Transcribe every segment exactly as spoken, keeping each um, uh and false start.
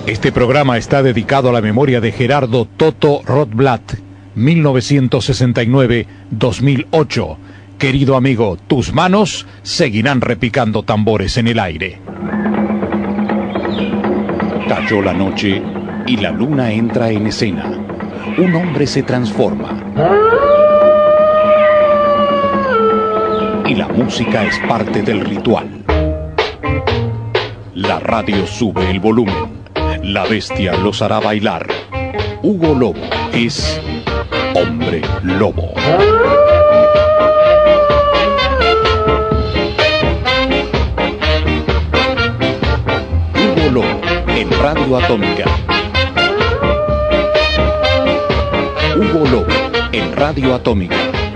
Este programa está dedicado a la memoria de Gerardo Toto Rothblatt, mil novecientos sesenta y nueve a dos mil ocho. Querido amigo, tus manos seguirán repicando tambores en el aire. Cayó la noche y la luna entra en escena. Un hombre se transforma. Y la música es parte del ritual. La radio sube el volumen. La bestia los hará bailar. Hugo Lobo es Hombre Lobo. Hugo Lobo en Radio Atómica. Hugo Lobo en Radio Atómica.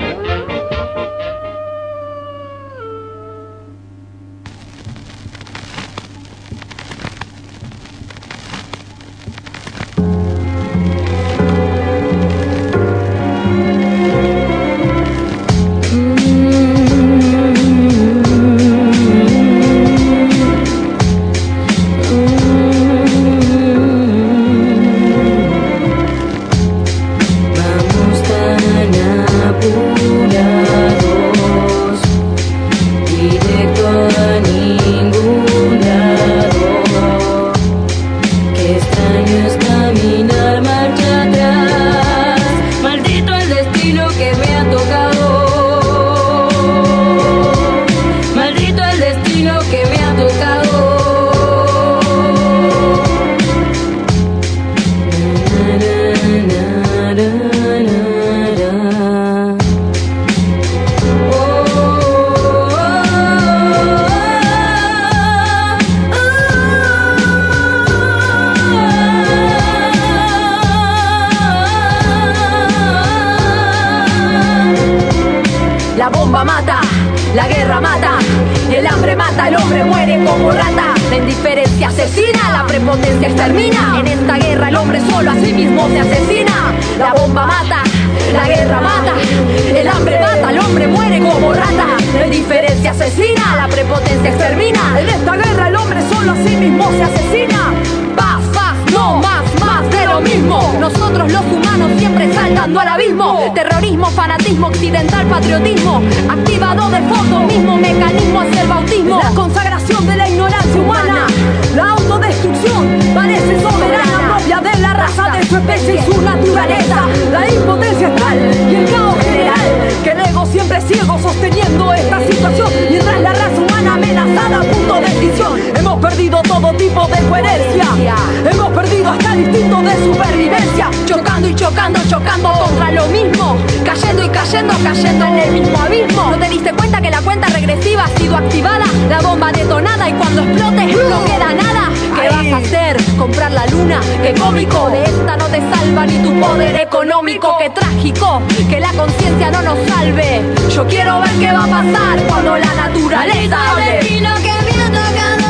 Qué trágico, que la conciencia no nos salve. Yo quiero ver qué va a pasar cuando la naturaleza hable. Destino que me ha tocado.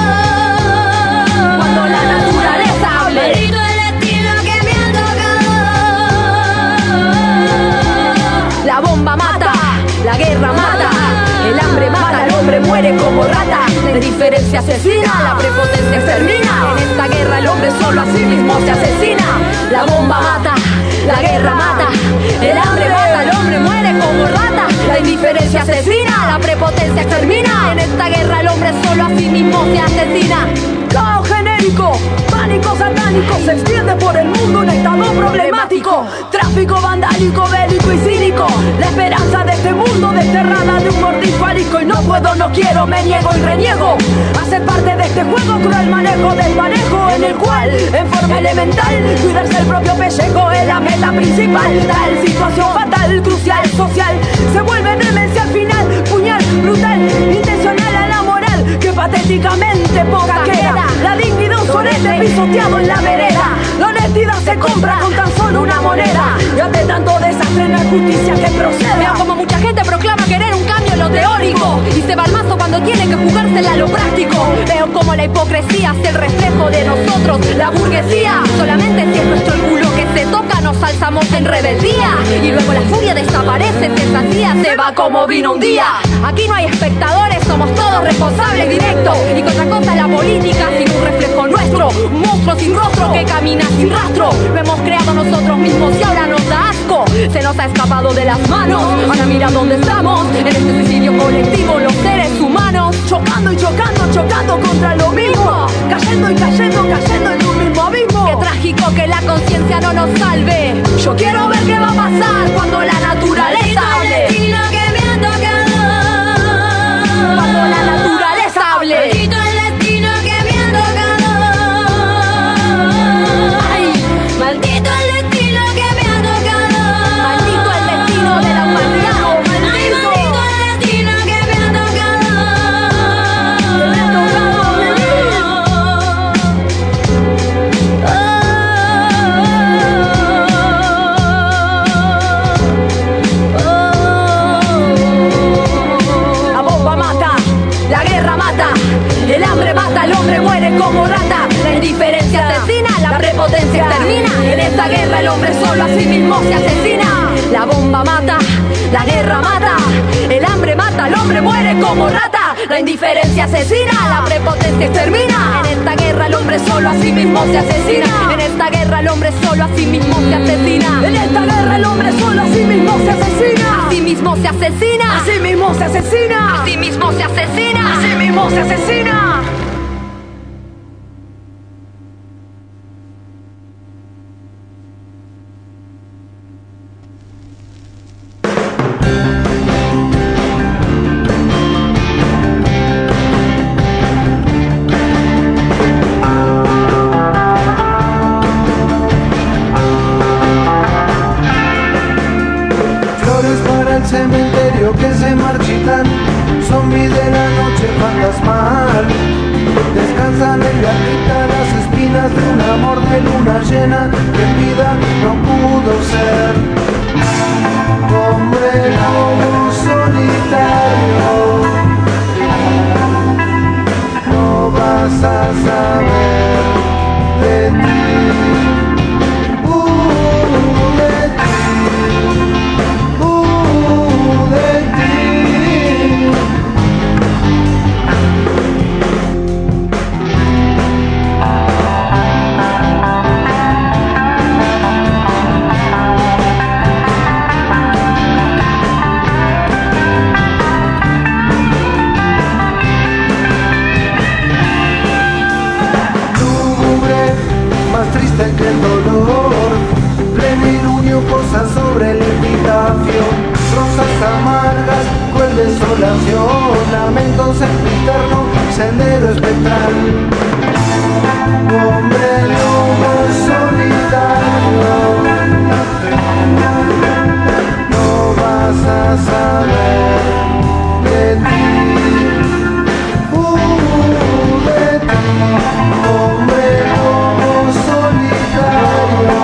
Cuando la naturaleza hable. Maldito el destino que me ha tocado. La bomba mata, la guerra mata, el hambre mata, el hombre muere como rata. La indiferencia asesina, la prepotencia extermina. En esta guerra el hombre solo a sí mismo se asesina. La bomba mata, la guerra mata, el hambre mata, el hombre muere como rata. La indiferencia asesina, la prepotencia extermina. En esta guerra el hombre solo a sí mismo se asesina. Caos genérico, pánico satánico, se extiende por el mundo un estado problemático. Tráfico vandálico, bélico y cínico. La esperanza de este mundo desterrada de un mordisco arisco. Y no puedo, no quiero, me niego y reniego a ser parte de este juego cruel manejo del manejo, en el cual, en forma elemental, cuidarse el propio pellejo es la meta principal. Tal situación fatal, crucial, social, se vuelve demencia al final. Puñal, brutal, intencional a la moral, que patéticamente poca queda. La dignidad un sorete pisoteado en la vereda. La honestidad se compra con tan solo una moneda. Y ante tanto desastre no hay justicia que proceda. Veo como mucha gente proclama querer un cambio en lo teórico y se va al mazo cuando tiene que jugársela a lo práctico. Veo como la hipocresía es el reflejo de nosotros, la burguesía. Solamente si es nuestro el culo que se toca nos alzamos en rebeldía. Y luego la furia desaparece, se sacía, se va como vino un día. Aquí no hay espectadores, somos todos responsables directos. Y que otra cosa es la política sin un reflejo nuestro. Un monstruo sin rostro que que camina sin rastro. Lo hemos creado nosotros mismos y ahora nos da asco. Se nos ha escapado de las manos. Ahora mira dónde estamos, en este suicidio colectivo, los seres humanos. Chocando y chocando, chocando contra lo mismo. Cayendo y cayendo, cayendo en un mismo abismo. Qué trágico que la conciencia no nos salve. Yo quiero ver qué va a pasar cuando la naturaleza hable. Que me ha tocado. Cuando la naturaleza hable. Maldito el destino que me ha tocado. Ay, Maldito el destino que me ha tocado. maldito el destino de la humanidad. Oh, Ay, maldito. maldito el destino que me ha tocado. Que me ha tocado vivir. La bomba mata, la guerra mata, el hambre mata, el hombre muere como rata. La indiferencia asesina, la prepotencia extermina. En esta guerra el hombre solo a sí mismo se asesina. La bomba mata, la guerra mata, el hambre mata, el hombre muere como rata. La indiferencia asesina, la prepotencia extermina. En esta guerra el hombre solo a sí mismo se asesina. En esta guerra el hombre solo a sí mismo se asesina. En esta guerra el hombre solo a sí mismo se asesina. A sí mismo se asesina. A sí mismo se asesina. A sí mismo se asesina. A sí mismo se asesina. Flores para el cementerio que se marchitan, zombies de la noche fantasmal. Descansan en la cripta las espinas de un amor de luna llena que vida no pudo ser. Hombre lobo solitario, no vas a saber de ti, uh, de ti. Uh, de ti. Lúgubre, más triste que el dolor, plenilunio posa sobre el epitafio. Rosas amargas, cruel desolación, lamentos sempiterno, sendero espectral. Hombre lobo solitario, no vas a saber de ti, uh, de ti. Hombre lobo solitario,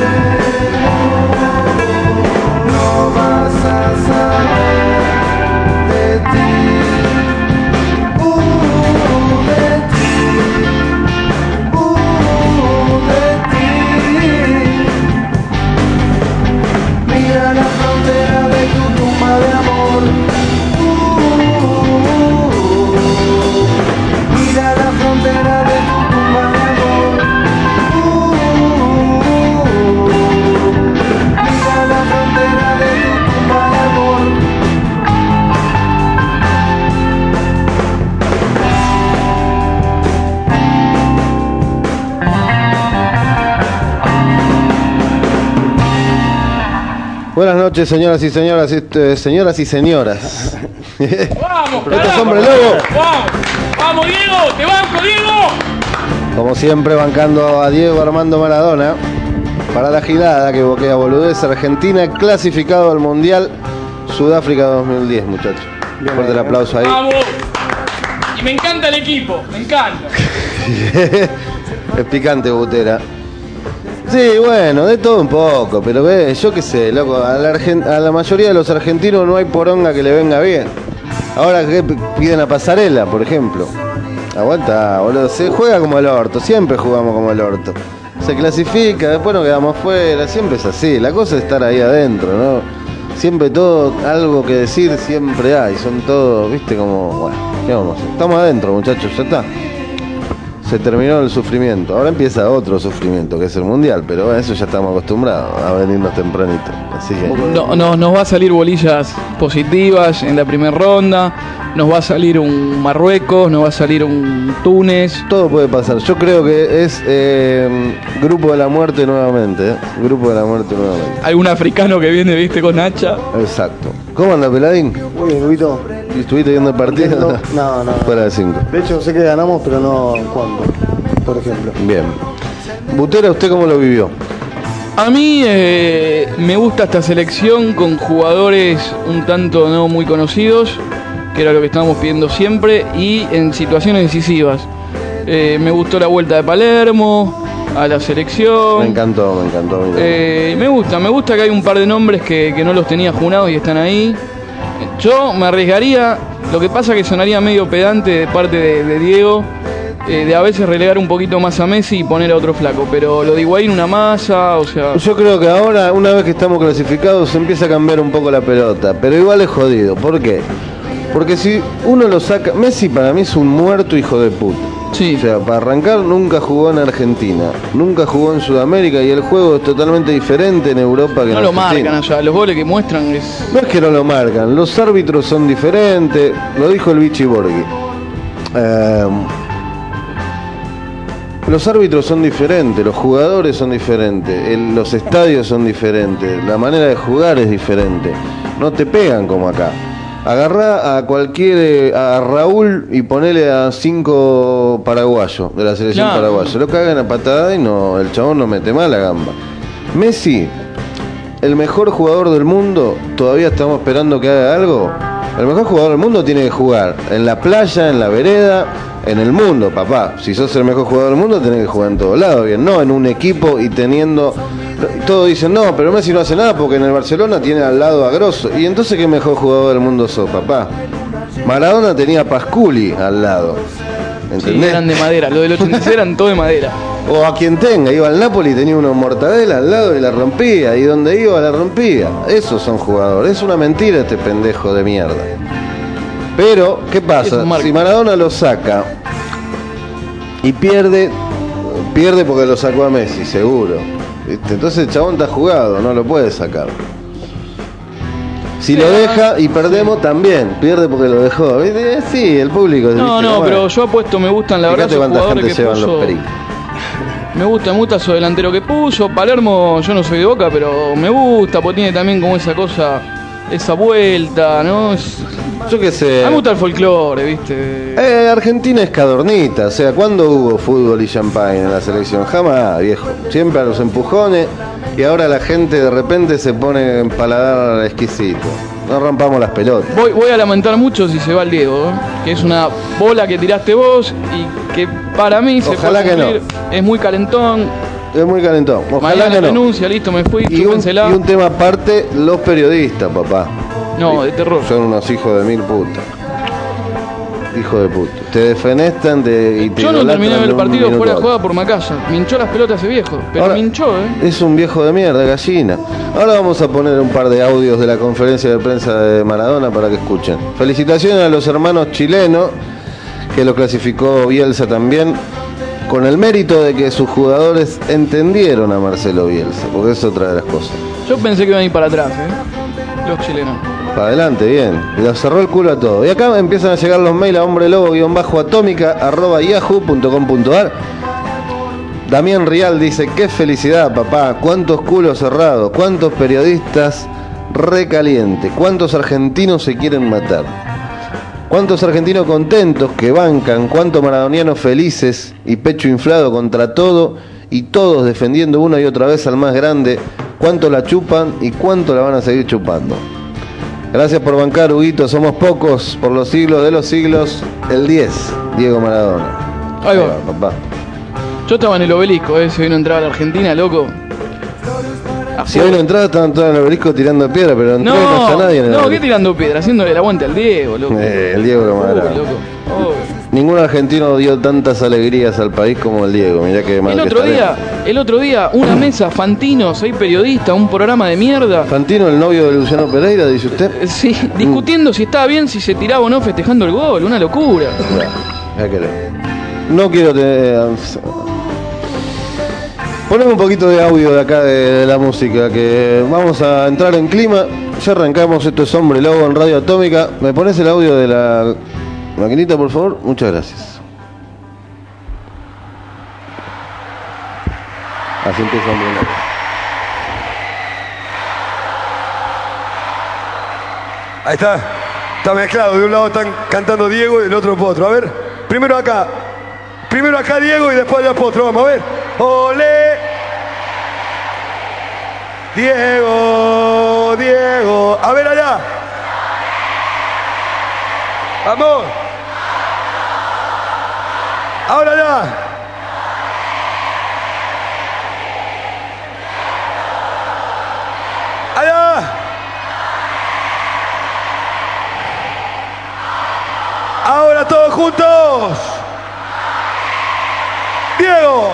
no vas a saber de ti, uh, de ti, uh, de ti. Mira la frontera de tu tumba de amor, uh, mira la frontera de tu tumba de amor, uh, mira la frontera de tu tumba de amor. Buenas noches, señoras y señoras, eh, señoras y señoras. ¡Vamos, Pero este es carajo! Hombre Lobo. ¡Vamos! ¡Vamos, Diego! ¡Te banco, Diego! Como siempre, bancando a Diego Armando Maradona para la gilada que boquea boludez. Argentina clasificado al Mundial Sudáfrica dos mil diez, muchachos. Fuerte el aplauso ahí. ¡Vamos! Y me encanta el equipo, me encanta. Es picante, Butera. Sí, bueno, de todo un poco, pero ve, yo qué sé, loco, a la, Argen- a la mayoría de los argentinos no hay poronga que le venga bien. Ahora que p- piden a Pasarela, por ejemplo. Aguanta, boludo, se juega como el orto, siempre jugamos como el orto. Se clasifica, después nos quedamos fuera, siempre es así, la cosa es estar ahí adentro, ¿no? Siempre todo, algo que decir siempre hay, son todos, viste, como, bueno, ¿qué vamos a hacer? Estamos adentro, muchachos, ya está. se terminó el sufrimiento. Ahora empieza otro sufrimiento, que es el mundial, pero a eso ya estamos acostumbrados, a venirnos tempranito. Así que No, no, nos va a salir bolillas positivas en la primera ronda, nos va a salir un Marruecos, nos va a salir un Túnez. todo puede pasar. Yo creo que es eh, grupo de la muerte nuevamente, ¿eh? Grupo de la muerte nuevamente. Algún africano que viene, viste, con hacha. Exacto. ¿Cómo anda, Peladín? Muy bien, Huguito. ¿Y ¿Estuviste viendo el partido? No, no. Fuera de cinco. De hecho, sé que ganamos, pero no cuándo, por ejemplo. Bien. Butera, ¿usted cómo lo vivió? A mí eh, me gusta esta selección con jugadores un tanto no muy conocidos, que era lo que estábamos pidiendo siempre, y en situaciones decisivas. Eh, me gustó la vuelta de Palermo a la selección. Me encantó, me encantó. Me, Eh, me gusta, me gusta que hay un par de nombres que, que no los tenía junados y están ahí. Yo me arriesgaría, lo que pasa que sonaría medio pedante de parte de, de Diego, eh, de a veces relegar un poquito más a Messi y poner a otro flaco, pero lo de Higuaín una masa, o sea... Yo creo que ahora, una vez que estamos clasificados, se empieza a cambiar un poco la pelota, pero igual es jodido. ¿Por qué? Porque si uno lo saca... Messi para mí es un muerto hijo de puta. Sí. O sea, para arrancar nunca jugó en Argentina, nunca jugó en Sudamérica y el juego es totalmente diferente en Europa que en No lo Argentina. marcan allá, los goles que muestran es... No es que no lo marcan, los árbitros son diferentes, lo dijo el Vichy Borghi. Eh, los árbitros son diferentes, los jugadores son diferentes, el- los estadios son diferentes, la manera de jugar es diferente. No te pegan como acá. Agarrá a cualquier, eh, a Raúl y ponele a cinco paraguayos de la selección Claro. paraguaya. Lo cagan a patada y no, el chabón no mete mal la gamba. Messi, el mejor jugador del mundo, todavía estamos esperando que haga algo. El mejor jugador del mundo tiene que jugar en la playa, en la vereda, en el mundo, papá. Si sos el mejor jugador del mundo, tenés que jugar en todos lados, bien, no en un equipo y teniendo... Todos dicen, no, pero Messi no hace nada porque en el Barcelona tiene al lado a Grosso. ¿Y entonces qué mejor jugador del mundo sos, papá? Maradona tenía a Pasculi al lado. Sí, ¿Entendés? eran de madera, lo del ochenta y seis eran todo de madera. O a quien tenga, iba al Napoli y tenía unos mortadela al lado y la rompía, y donde iba la rompía. Esos son jugadores, es una mentira este pendejo de mierda. Pero, ¿qué Es pasa? un marco. Si Maradona lo saca y pierde, pierde porque lo sacó a Messi, seguro. ¿Viste? Entonces el chabón está jugado, no lo puede sacar. Si lo deja y perdemos, también, pierde porque lo dejó. ¿Viste? Sí, el público. No, ¿viste? no, Bueno. pero yo apuesto, me gustan la verdad Fíjate esos cuánta jugadores gente que llevan los puso. pericos. Me gusta, me gusta su delantero que puso. Palermo, yo no soy de Boca, pero me gusta, porque tiene también como esa cosa, esa vuelta, ¿no? Es- Yo qué sé. A mí me gusta el folclore, ¿viste? Eh, Argentina es cadornita, o sea, ¿cuándo hubo fútbol y champagne en la selección? Jamás, viejo. Siempre a los empujones y ahora la gente de repente se pone en paladar exquisito. No rompamos las pelotas. Voy, voy a lamentar mucho si se va el Diego, ¿eh? Que es una bola que tiraste vos y que para mí se Ojalá puede que no. cumplir. Es muy calentón. Es muy calentón. Ojalá Mañana que no. renuncia, listo, me fui, Y un, chúpensela. y un tema aparte, los periodistas, papá. No, de terror. Son unos hijos de mil putas. Hijo de puta. Te defenestan de, y te Yo no idolatran terminé de ver de el un partido minuto fuera a de otro. jugada por Macaya. Me hinchó las pelotas ese viejo. Pero Ahora- me hinchó, ¿eh? Es un viejo de mierda, gallina. Ahora vamos a poner un par de audios de la conferencia de prensa de Maradona para que escuchen. Felicitaciones a los hermanos chilenos, que lo clasificó Bielsa también, con el mérito de que sus jugadores entendieron a Marcelo Bielsa, porque es otra de las cosas. Yo pensé que iban a ir para atrás, ¿eh? Los chilenos. Para adelante, bien. Le cerró el culo a todo. Y acá empiezan a llegar los mails a hombrelobo-atómica arroba yahoo punto com punto ar. Damián Rial dice, qué felicidad, papá. Cuántos culos cerrados, cuántos periodistas recalientes, cuántos argentinos se quieren matar. Cuántos argentinos contentos que bancan, cuántos maradonianos felices y pecho inflado contra todo y todos defendiendo una y otra vez al más grande. Cuánto la chupan y cuánto la van a seguir chupando. Gracias por bancar, Huguito. Somos pocos por los siglos de los siglos. El diez, Diego Maradona. Ahí va. papá. Yo estaba en el obelisco, ¿eh? Se vino a entrar a la Argentina, loco. Si hoy no entraba, estaban todos en el obelisco tirando piedra, pero entró y no está No, nadie en el no, ¿qué obelisco. tirando piedra? Haciéndole el aguante al Diego, loco. Eh, el Diego lo Uy, Maradona. loco. Uy. Ningún argentino dio tantas alegrías al país como el Diego. Mirá que mal El que otro está día, bien. el otro día, una mesa, Fantino, seis periodistas, un programa de mierda. Fantino, el novio de Luciano Pereira, dice usted. Eh, Sí, discutiendo si estaba bien, si se tiraba o no festejando el gol, una locura. Ya, ya que no. no quiero tener... Poneme un poquito de audio de acá de, de la música, que vamos a entrar en clima. Ya arrancamos, esto es Hombre Lobo en Radio Atómica. ¿Me pones el audio de la maquinita, por favor? Muchas gracias. Así empieza Hombre Lobo. Ahí está, está mezclado. De un lado están cantando Diego y del otro Potro. A ver, primero acá. Primero acá Diego y después allá Potro. Vamos a ver. ¡Olé! Diego, Diego. A ver allá. Vamos. Ahora allá. Allá. Ahora todos juntos. Diego.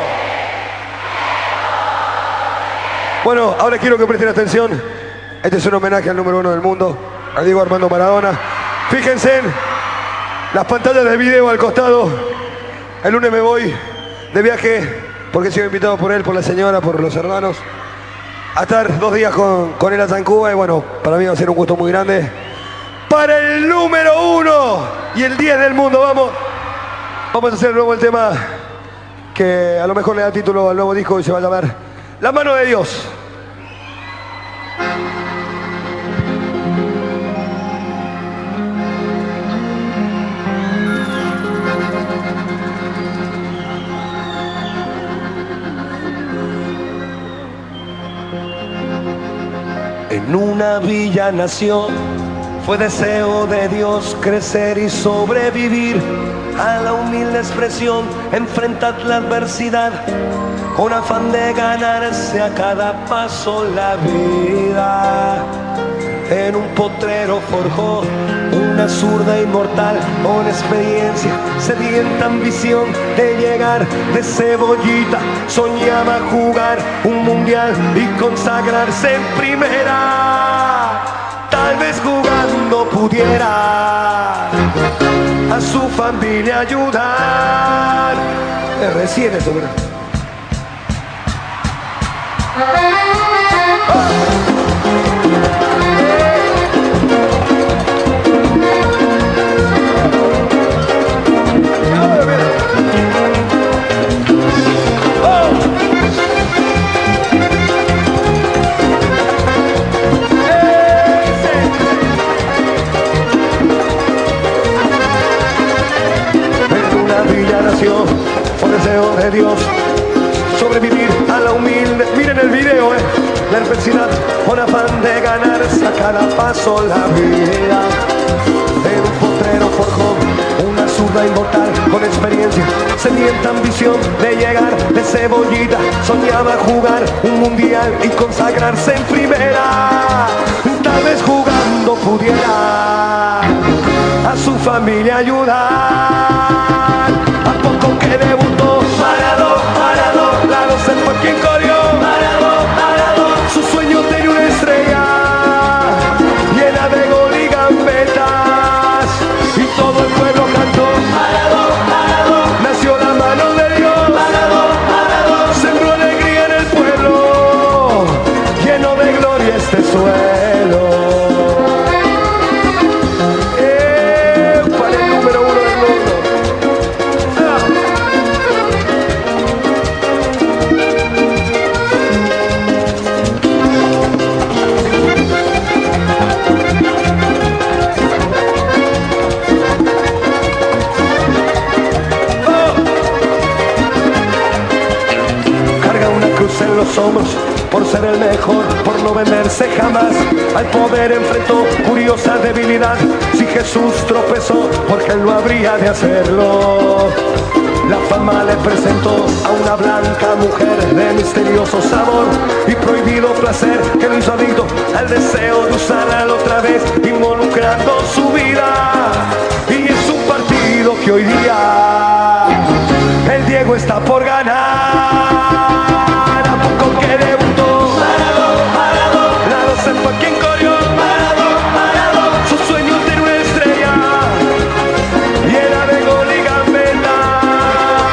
Bueno, ahora quiero que presten atención. Este es un homenaje al número uno del mundo, a Diego Armando Maradona. Fíjense en las pantallas de video al costado. El lunes me voy de viaje, porque he sido invitado por él, por la señora, por los hermanos, a estar dos días con, con él allá en Cuba. Y bueno, para mí va a ser un gusto muy grande. Para el número uno y el diez del mundo, vamos. Vamos a hacer luego el tema que a lo mejor le da título al nuevo disco y se va a llamar La Mano de Dios. En una villa nació, fue deseo de Dios crecer y sobrevivir a la humilde expresión, enfrentar la adversidad con afán de ganarse a cada paso la vida. En un potrero forjó una zurda inmortal con experiencia, sedienta ambición de llegar de cebollita. Soñaba jugar un mundial y consagrarse en primera. Tal vez jugando pudiera a su familia ayudar. Es recién eso, ¿verdad? Por deseo de Dios sobrevivir a la humilde. Miren el video, eh. La adversidad con afán de ganarse a cada paso la vida. En un potrero forjó una zurda inmortal con experiencia, sedienta ambición de llegar de cebollita. Soñaba jugar un mundial y consagrarse en primera. Tal vez jugando pudiera a su familia ayudar. Que debutó Maradona, Maradona, la doce fue quien corrió. Maradona, Maradona, su sueño tenía una estrella llena de gol y gambetas, y todo el pueblo cantó. Maradona, Maradona, nació la mano de Dios. Maradona, Maradona, sembró alegría en el pueblo, lleno de gloria este suelo. Eh, para el número uno del mundo. En los hombros, por ser el mejor, por no venderse jamás. Al poder enfrentó curiosa debilidad. Si Jesús tropezó, porque él no habría de hacerlo. La fama le presentó a una blanca mujer de misterioso sabor y prohibido placer, que lo hizo adicto al deseo de usarla otra vez, involucrando su vida. Y es un partido que hoy día el Diego está por ganar. Que debutó Maradona, Maradona, la doce fue quien corrió. Maradona, Maradona, su sueño tiene una estrella llena de gol y gambetas,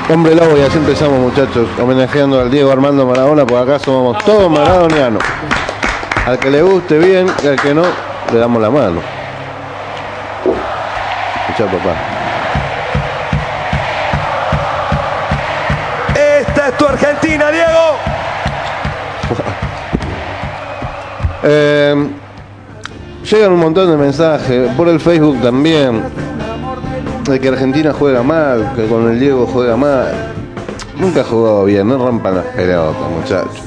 Hombre Lobo, y así empezamos, muchachos, homenajeando al Diego Armando Maradona, por acá somos todos maradonianos. Al que le guste bien y al que no, le damos la mano. Escuchá, papá. Esta es tu Argentina, Diego. eh, llegan un montón de mensajes, por el Facebook también, de que Argentina juega mal, que con el Diego juega mal. Nunca ha jugado bien, no rompan las pelotas, muchachos.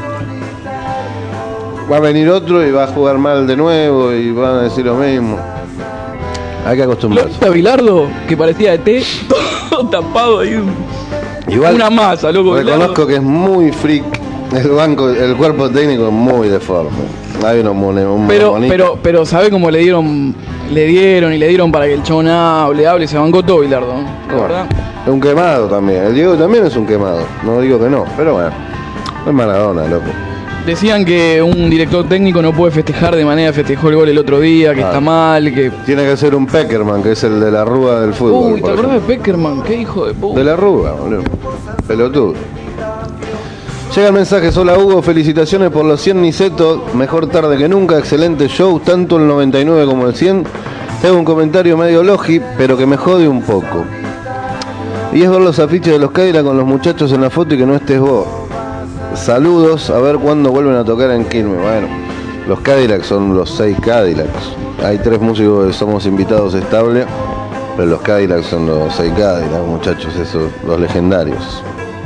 Va a venir otro y va a jugar mal de nuevo y van a decir lo mismo. Hay que acostumbrarse. Lo Bilardo, que parecía de té, todo tapado ahí. Igual, una masa, loco. reconozco Bilardo. que es muy freak. El banco, el cuerpo técnico es muy deforme. Hay unos mone, un Pero, monito. pero, pero, ¿sabe cómo le dieron? Le dieron y le dieron para que el chabón hable, hable, se bancó todo Bilardo, ¿no? La Bueno, verdad. es un quemado también. El Diego también es un quemado. No digo que no, pero bueno. Es Maradona, loco. Decían que un director técnico no puede festejar de manera que festejó el gol el otro día, que Ah. está mal, que... Tiene que ser un Peckerman, que es el de la Rúa del fútbol. Uy, ¿te por acordás de ejemplo. Peckerman? Qué hijo de puta. De la Rúa, boludo. Pelotudo. Llega el mensaje, hola Hugo, felicitaciones por los cien Niceto, mejor tarde que nunca, excelente show, tanto el noventa y nueve como el cien. Tengo un comentario medio logi, pero que me jode un poco. Y es ver los afiches de los Cadillacs con los muchachos en la foto y que no estés vos. Saludos, a ver cuándo vuelven a tocar en Quilmes. Bueno, los Cadillacs son los seis Cadillacs. Hay tres músicos que somos invitados estables, pero los Cadillacs son los seis Cadillacs, muchachos, esos, los legendarios.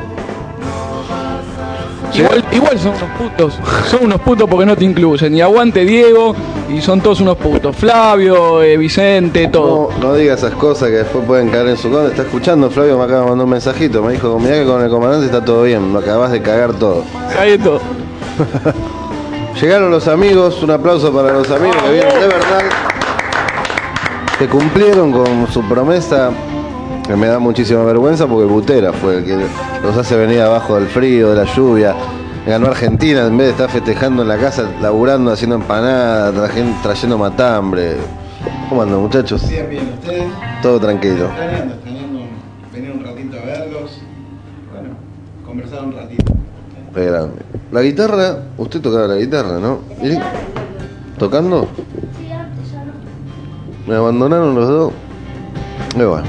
Igual, igual son unos putos, son unos putos porque no te incluyen. Y aguante Diego, y son todos unos putos. Flavio, eh, Vicente, todo. No, no diga esas cosas que después pueden caer en su contra. Está escuchando, Flavio me acaba de mandar un mensajito. Me dijo, mirá que con el comandante está todo bien, lo acabas de cagar todo. Cae todo. Llegaron los amigos, un aplauso para los amigos que vienen de verdad. Que cumplieron con su promesa, que me da muchísima vergüenza porque Butera fue el que los hace venir abajo del frío, de la lluvia. Ganó Argentina en vez de estar festejando en la casa, laburando, haciendo empanadas, trajen- trayendo matambre. ¿Cómo andan, muchachos? Bien, bien, ustedes. Todo tranquilo. Extrañando, extrañando venir un ratito a verlos. Bueno, conversar un ratito. Qué grande. La guitarra, usted tocaba la guitarra, ¿no? ¿Y? ¿Tocando? Me abandonaron los dos. Y bueno.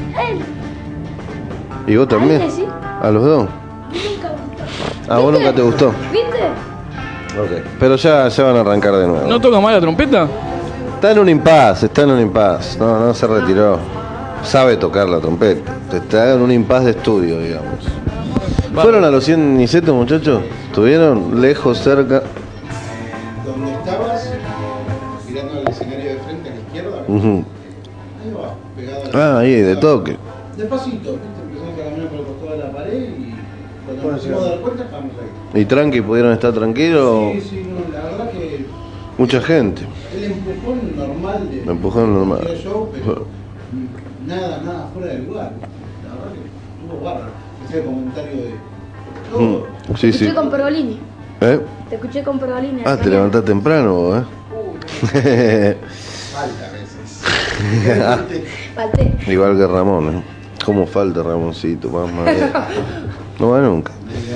¿Y vos también? sí. ¿A los dos? Ah, vos nunca te gustó. ¿Viste? Ok. Pero ya, ya van a arrancar de nuevo. ¿No toca mal la trompeta? Está en un impasse, está en un impasse. No, no se retiró. Sabe tocar la trompeta. Está en un impasse de estudio, digamos. ¿Fueron a los cien Niceto, muchachos? ¿Estuvieron lejos, cerca? Donde estabas, mirando al escenario de frente a la izquierda, Ujú. ahí va, pegado a la Ah, ahí, de toque. Despacito, ¿viste? Empezamos a caminar por el costado de la pared y cuando nos dimos dar cuenta estábamos ahí. ¿Y tranqui pudieron estar tranquilos? Sí, sí, no, la verdad que Mucha gente. el empujón normal de El empujón normal. cualquier show, pero nada, nada fuera del lugar. La verdad que estuvo bárbaro. Ese comentario de todo. Mm, Sí, Te sí. escuché con Pergolini. ¿Eh? Te escuché con Pergolini. Ah, te levantás temprano vos, ¿eh? Falta a veces. Falté. Igual que Ramón, ¿eh? ¿Cómo falta Ramoncito? Mamá mía. No va nunca.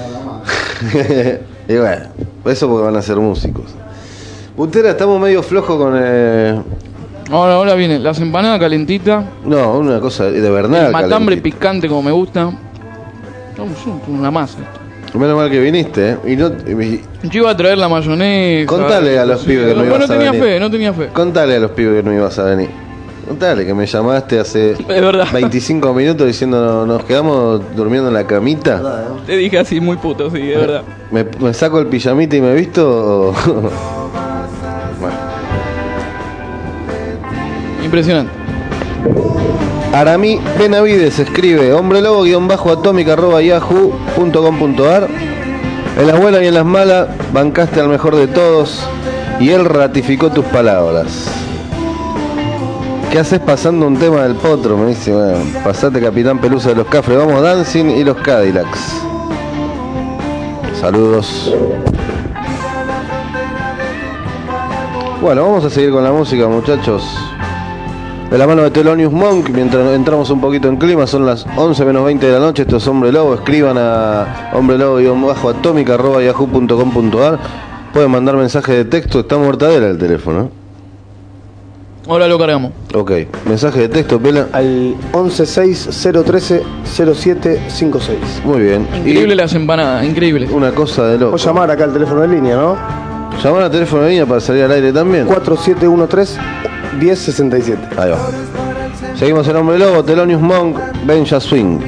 Y bueno, eso porque van a ser músicos. Butera, estamos medio flojos con... Eh... Ahora, ahora viene las empanadas calentitas, No, una cosa de verdad. el matambre calentita. picante como me gusta. Vamos, una masa. Menos mal que viniste, ¿eh? Y no, y- Yo iba a traer la mayonesa. Contale a los pibes que no Pero ibas no a tenía venir. fe, no tenía fe. Contale a los pibes que no ibas a venir. Contale que me llamaste hace Es verdad. veinticinco minutos diciendo "No, nos quedamos durmiendo en la camita. Te dije así muy puto, sí, es verdad. ¿Me, me saco el pijamita y me visto? O... Bueno. Impresionante. Aramí Benavides escribe hombre lobo guión bajo atómica arroba yahoo punto com punto ar. En las buenas y en las malas bancaste al mejor de todos y él ratificó tus palabras. ¿Qué haces pasando un tema del potro? Me dice, bueno, pasate Capitán Pelusa de los Cafres, vamos Dancing y los Cadillacs. Saludos. Bueno, vamos a seguir con la música, muchachos. de la mano de Thelonious Monk. Mientras entramos un poquito en clima, son las once menos veinte de la noche. Esto es Hombre Lobo. Escriban a hombrelobo-atómica arroba yahoo punto com punto ar. Pueden mandar mensaje de texto. Está Mortadela el teléfono. Ahora lo cargamos. Ok, mensaje de texto, Pela. Al once seis cero trece cero siete cinco seis. Muy bien. Increíble las empanadas, increíble. Una cosa de loco. O llamar acá al teléfono de línea, ¿no? Llamar al teléfono de línea para salir al aire también. cuatro siete uno tres uno cero seis siete. Ahí va. Seguimos en Hombre Lobo, Thelonious Monk, Benja Swing.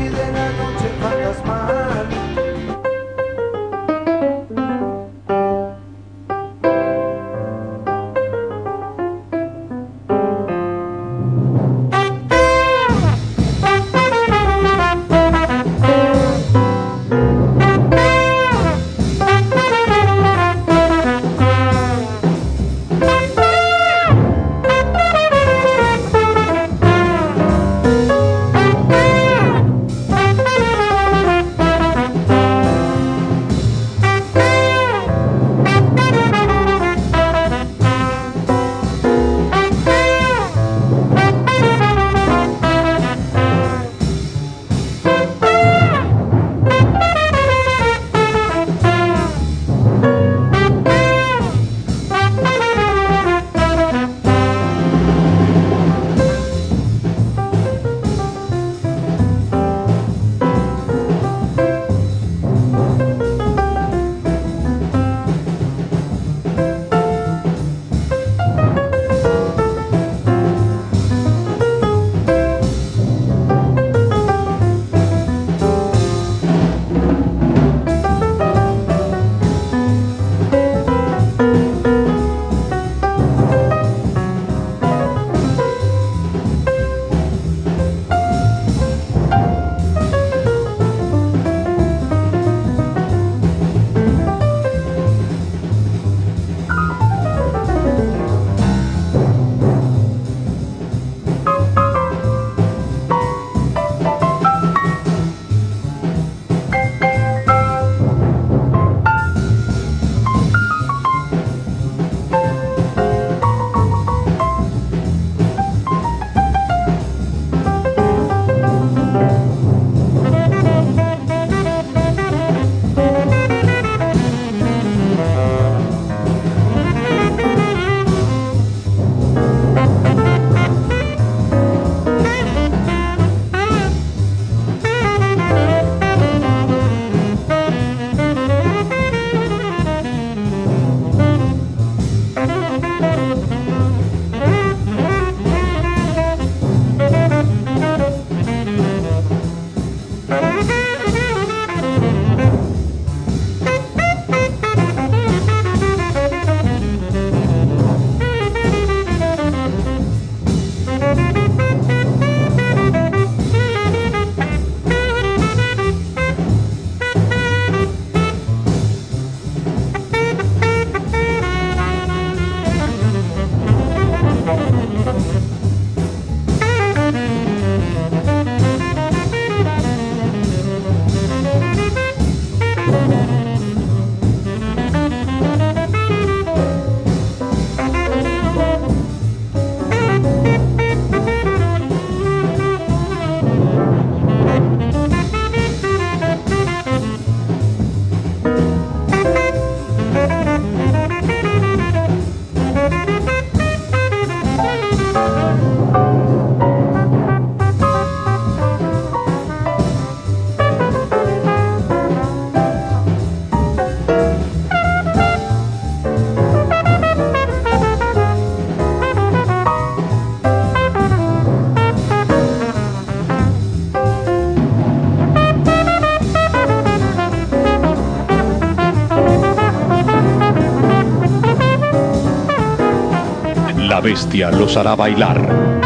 La bestia los hará bailar.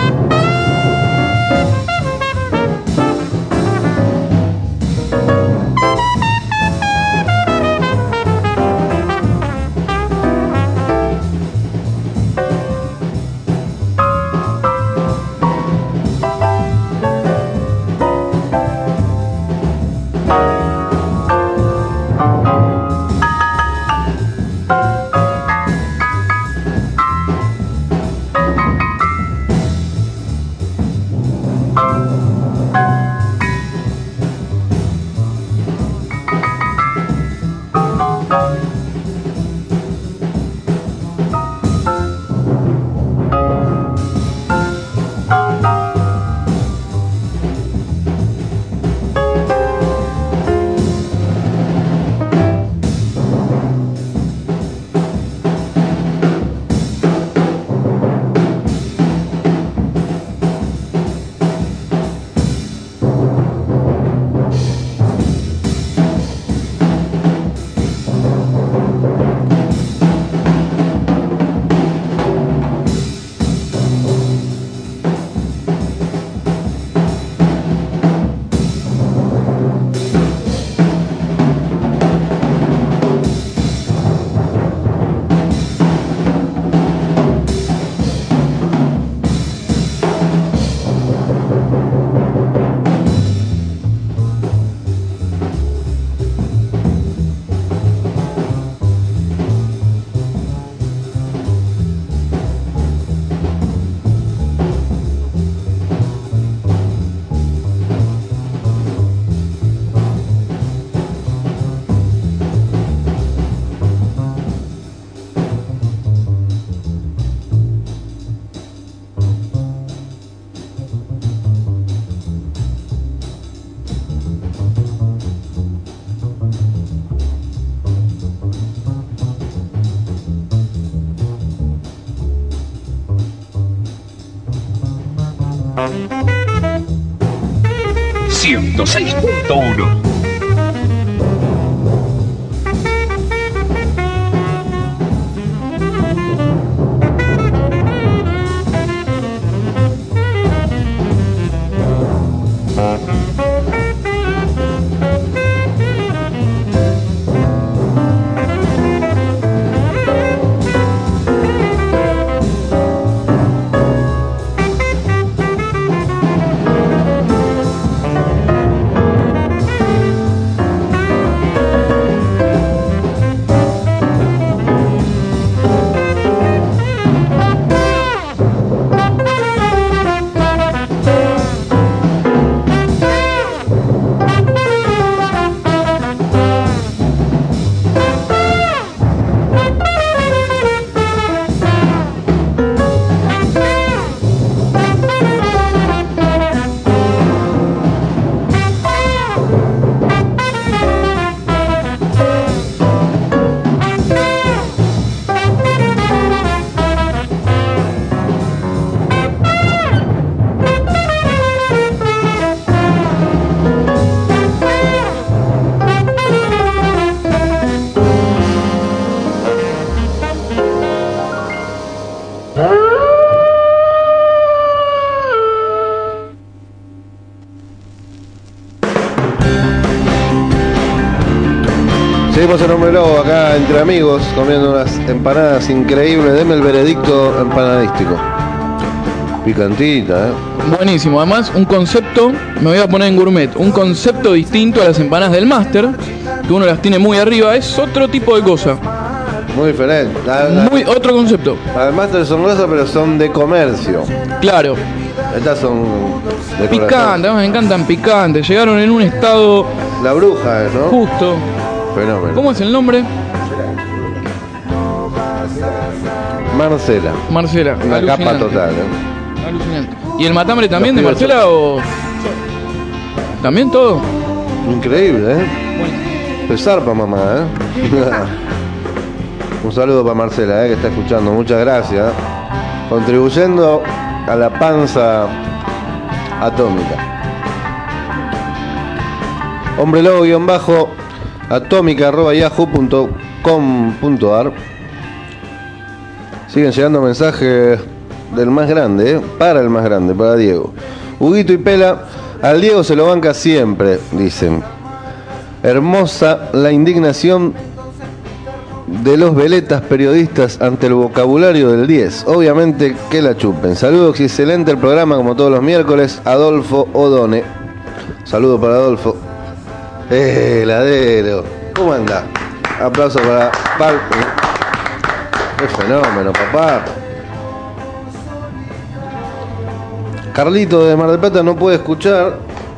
ciento seis punto uno. Seguimos en Hombre Lobo acá entre amigos comiendo unas empanadas increíbles. Deme el veredicto empanadístico. Picantita, ¿eh? Buenísimo, además un concepto, me voy a poner en gourmet, un concepto distinto a las empanadas del máster, que uno las tiene muy arriba, es otro tipo de cosa. Muy diferente. La, la, muy otro concepto. Las máster son grosas pero son de comercio. Claro. Estas son de picantes, me encantan picantes, llegaron en un estado... La bruja, ¿no? Justo. Fenómeno. ¿Cómo es el nombre? Marcela. Marcela. Una capa total, ¿eh? Alucinante. ¿Y el matambre también de Marcela o...? ¿También todo? Increíble, ¿eh? Se zarpa, mamá, ¿eh? Un saludo para Marcela, ¿eh? Que está escuchando. Muchas gracias. Contribuyendo a la panza atómica. Hombre Lobo guión bajo atómica arroba yahoo punto com punto ar. Siguen llegando mensajes del más grande, ¿eh? Para el más grande, para Diego. Huguito y Pela, al Diego se lo banca siempre, dicen. Hermosa la indignación de los veletas periodistas ante el vocabulario del diez. Obviamente que la chupen. Saludos y excelente el programa como todos los miércoles. Adolfo Odone. Saludos para Adolfo. Eh, heladero. ¿Cómo anda? Aplauso para Pal. Qué fenómeno, papá. Carlito de Mar del Plata no puede escuchar.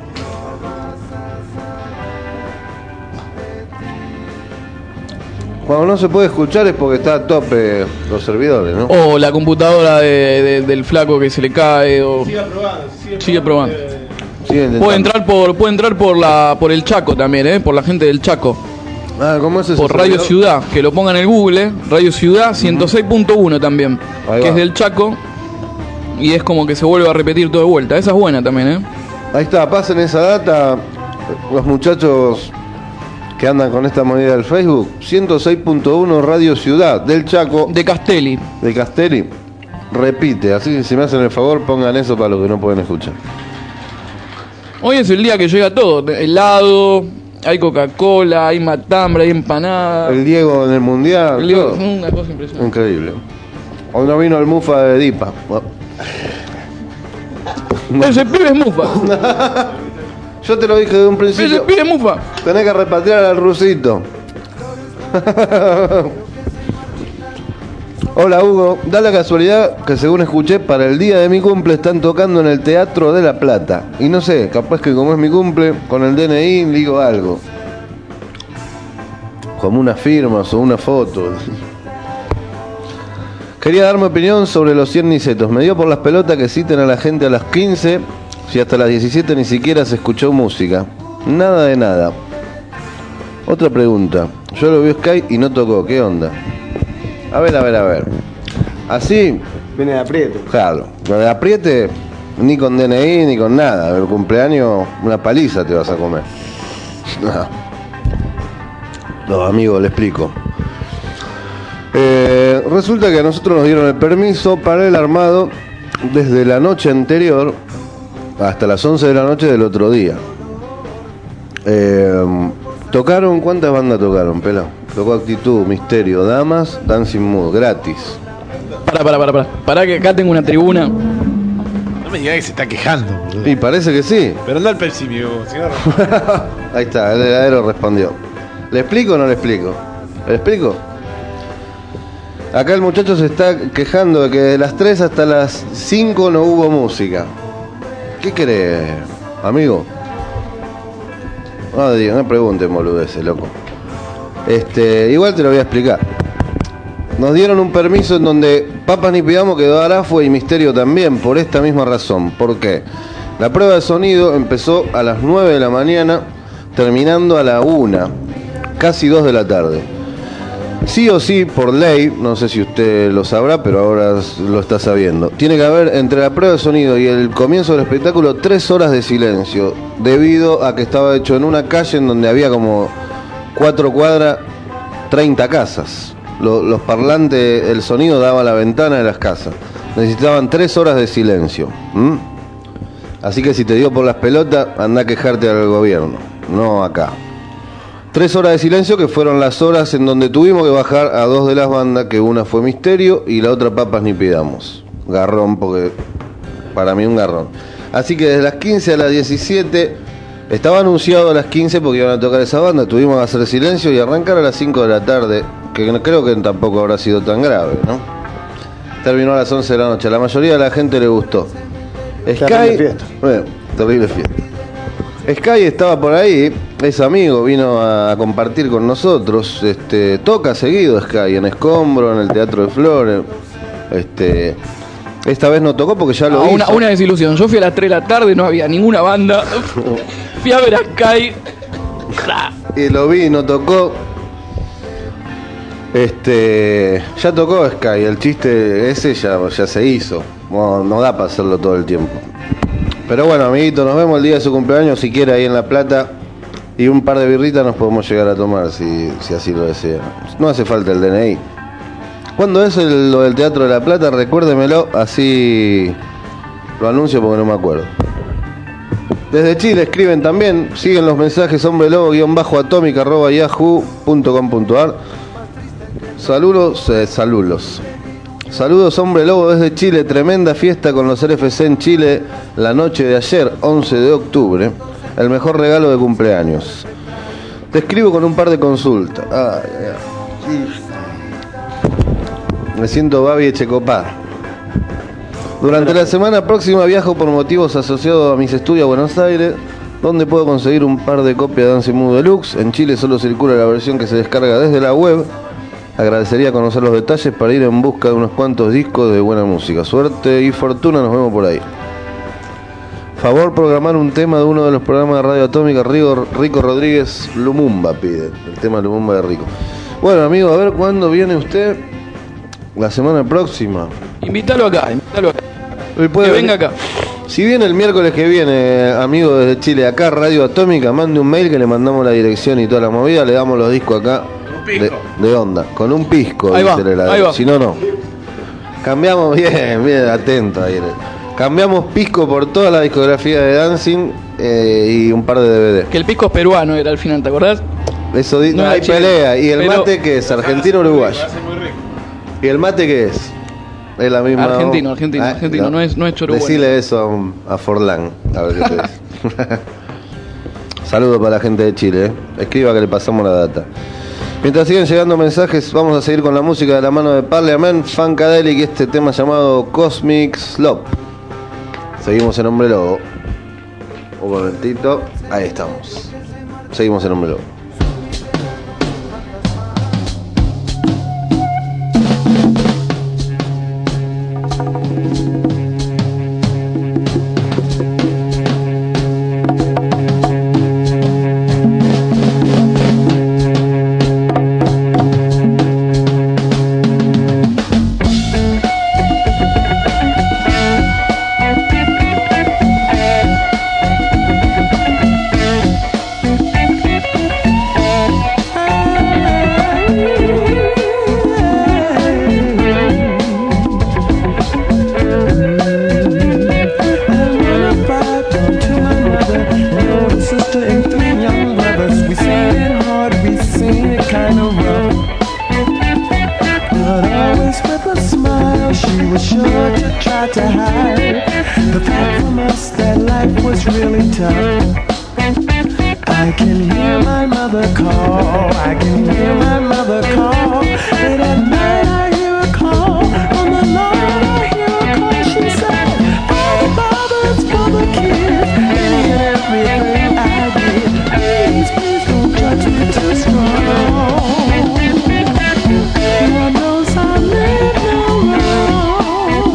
Cuando no se puede escuchar es porque está a tope los servidores, ¿no? O la computadora de, de, del flaco que se le cae. O... Sigue probando. Sigue, sigue probando. probando. Puede entrar por puede entrar por la por el Chaco también, ¿eh? Por la gente del Chaco. Ah, ¿cómo es eso? Por Radio Ciudad, que lo pongan en el Google, Radio Ciudad ciento seis punto uno también, Ahí que va. es del Chaco y es como que se vuelve a repetir todo de vuelta. Esa es buena también, ¿eh? Ahí está, pasen esa data los muchachos que andan con esta movida del Facebook. ciento seis punto uno Radio Ciudad del Chaco, de Castelli. De Castelli. Repite, así que si me hacen el favor pongan eso para los que no pueden escuchar. Hoy es el día que llega todo, helado, hay Coca-Cola, hay matambre, hay empanada. El Diego en el Mundial. El Diego, todo. una cosa impresionante. Increíble. Hoy no vino el Mufa de Dipa. Ese pibe es Mufa. Yo te lo dije de un principio. Ese pibe es Mufa. Tenés que repatriar al rusito. Hola Hugo, da la casualidad que según escuché para el día de mi cumple están tocando en el Teatro de La Plata. Y no sé, capaz que como es mi cumple, con el D N I digo algo. Como unas firmas o una foto. Quería dar mi opinión sobre los cien nicetos. Me dio por las pelotas que citen a la gente a las quince, si hasta las diecisiete ni siquiera se escuchó música. Nada de nada. Otra pregunta. Yo lo vi Sky y no tocó. ¿Qué onda? A ver, a ver, a ver. Así. Viene de apriete. Claro. Lo de apriete ni con D N I, ni con nada. El cumpleaños, una paliza te vas a comer. No, no amigo, le explico. Eh, resulta que a nosotros nos dieron el permiso para el armado desde la noche anterior hasta las once de la noche del otro día. Eh, tocaron, ¿cuántas bandas tocaron, pelado? Tocó Actitud, Misterio, Damas, Dancing Mood, gratis. Para, para, para, para. Para que acá tengo una tribuna. No me digas que se está quejando, boludo. Y parece que sí. Pero anda al principio, señor. Ahí está, el heladero respondió. ¿Le explico o no le explico? ¿Le explico? Acá el muchacho se está quejando de que de las tres hasta las cinco no hubo música. ¿Qué querés, amigo? No diga, no pregunten boludeces, loco. Este, igual te lo voy a explicar. Nos dieron un permiso en donde Papas ni Pidamos quedó Arafue y Misterio también, por esta misma razón. ¿Por qué? La prueba de sonido empezó a las nueve de la mañana, terminando a la una, casi dos de la tarde. Sí o sí, por ley, no sé si usted lo sabrá, pero ahora lo está sabiendo, tiene que haber entre la prueba de sonido y el comienzo del espectáculo tres horas de silencio, debido a que estaba hecho en una calle en donde había como cuatro cuadras, treinta casas. Los, los parlantes, el sonido daba a la ventana de las casas. Necesitaban tres horas de silencio. ¿Mm? Así que si te dio por las pelotas, anda a quejarte al gobierno, no acá. Tres horas de silencio que fueron las horas en donde tuvimos que bajar a dos de las bandas, que una fue Misterio y la otra Papas ni Pidamos. Garrón, porque para mí un garrón. Así que desde las quince a las diecisiete, estaba anunciado a las quince porque iban a tocar esa banda, tuvimos que hacer silencio y arrancar a las cinco de la tarde, que creo que tampoco habrá sido tan grave, ¿no? Terminó a las once de la noche, a la mayoría de la gente le gustó. Sky, terrible fiesta. Bueno, terrible fiesta. Sky estaba por ahí, es amigo, vino a compartir con nosotros, este, toca seguido Sky, en Escombro, en el Teatro de Flores, este, esta vez no tocó porque ya lo ah, hizo. Una, una desilusión, yo fui a las tres de la tarde, no había ninguna banda, fui a ver a Sky, y lo vi, no tocó, este, ya tocó Sky, el chiste ese ya, ya se hizo, no, no da para hacerlo todo el tiempo. Pero bueno, amiguito, nos vemos el día de su cumpleaños, si quiere, ahí en La Plata. Y un par de birritas nos podemos llegar a tomar, si, si así lo desea. No hace falta el D N I. ¿Cuándo es el, lo del Teatro de La Plata? Recuérdemelo, así lo anuncio porque no me acuerdo. Desde Chile escriben también, siguen los mensajes hombrelobo-atómica arroba yahoo punto com punto ar. Saludos, eh, saludos. Saludos, Hombre Lobo, desde Chile. Tremenda fiesta con los R F C en Chile la noche de ayer, once de octubre. El mejor regalo de cumpleaños. Te escribo con un par de consultas. Ay, ay. Me siento Babi Echecopar. Durante la semana próxima viajo por motivos asociados a mis estudios a Buenos Aires, donde puedo conseguir un par de copias de Dancing Mood Deluxe. En Chile solo circula la versión que se descarga desde la web. Agradecería conocer los detalles para ir en busca de unos cuantos discos de buena música. Suerte y fortuna, nos vemos por ahí. Favor programar un tema de uno de los programas de Radio Atómica. Rico, Rico Rodríguez Lumumba pide el tema Lumumba de Rico. Bueno, amigo, a ver cuándo viene usted. La semana próxima. Invítalo acá, invítalo acá. Que venir. venga acá. Si viene el miércoles que viene, amigo desde Chile, acá Radio Atómica, mande un mail que le mandamos la dirección y toda la movida, le damos los discos acá. De, de onda, con un pisco, ahí va, ahí va. Si no, no. Cambiamos, bien, bien, atento ahí. Cambiamos pisco por toda la discografía de Dancing eh, y un par de D V D. Que el pisco es peruano, era al final, ¿te acordás? Eso no, no hay pelea. ¿Y el pero... mate qué es? ¿Argentino o uruguayo? ¿Y el mate qué es? Es la misma. Argentino, argentino, ah, argentino, no, no es, no es uruguayo. Decile eso a, a Forlán, a ver qué te dice. Saludos para la gente de Chile, ¿eh? Escriba que le pasamos la data. Mientras siguen llegando mensajes, vamos a seguir con la música de la mano de Parliament, Funkadelic y este tema llamado Cosmic Slop. Seguimos en Hombre Lobo. Un momentito, ahí estamos. Seguimos en Hombre Lobo. always with a smile. She was sure to try to hide the fact from us that life was really tough. I can hear my mother call, I can hear my mother call. Late at night I hear a call, on the line I hear a call. She said, Father, Father, it's for the kids. Any and everything I did, please, please don't judge me too strong. Lord knows I live no wrong.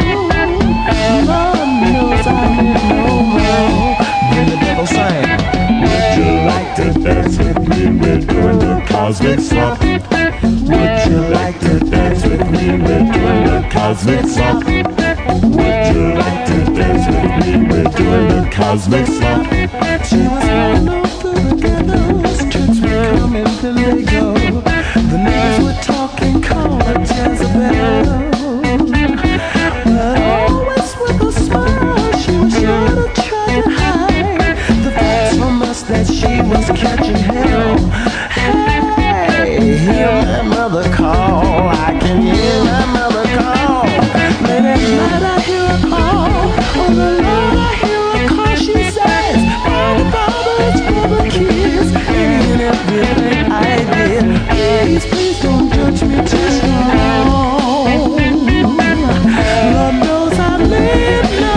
Lord knows I live no wrong. Hear the devil saying, would you like to dance with me? We're doing the cosmic slump. Would you like to dance with me? We're doing the cosmic slump. Would you like to dance with me? We're doing the cosmic slump. She was all over the ghettos. Trips were coming, then they go. The neighbors were talking, call her Jezebel. But always with a smile, she was sure to try to hide the facts from us that she was catching hell. Hey, hear my mother call, I can hear my mother call. Late at night I hear a call, on the line I hear a call. She says, Father, Father, it's for the kids. Any and everything I did, please, please don't judge me too strong. Lord knows I live no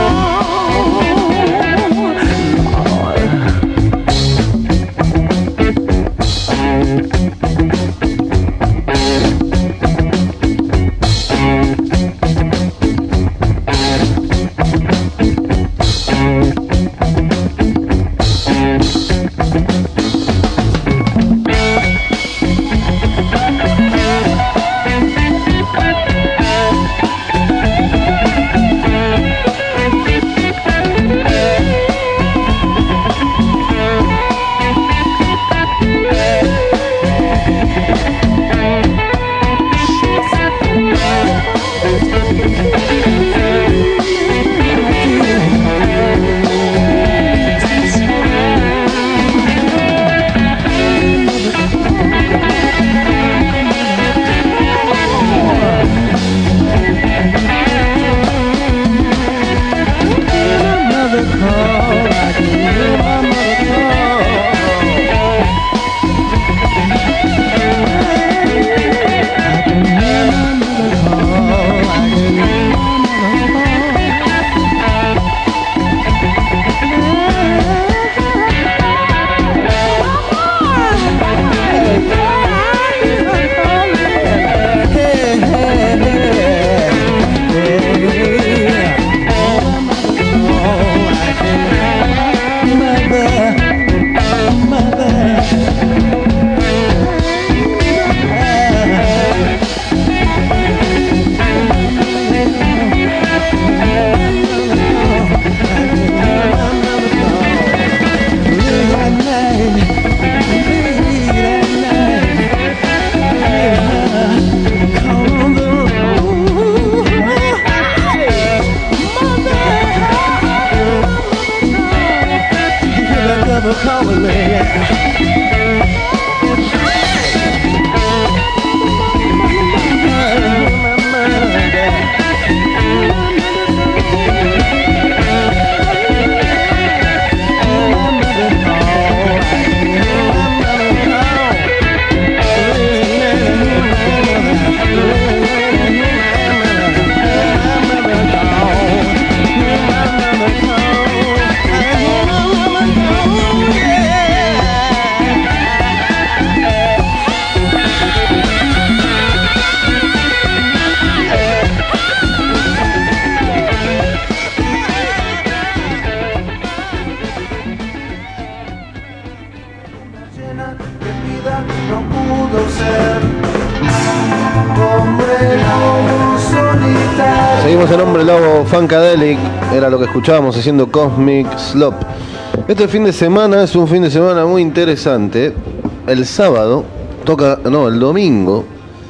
Seguimos en Hombre Lobo, Funkadelic, era lo que escuchábamos haciendo Cosmic Slop. Este fin de semana es un fin de semana muy interesante. El sábado toca, no, el domingo,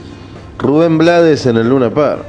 Rubén Blades en el Luna Park.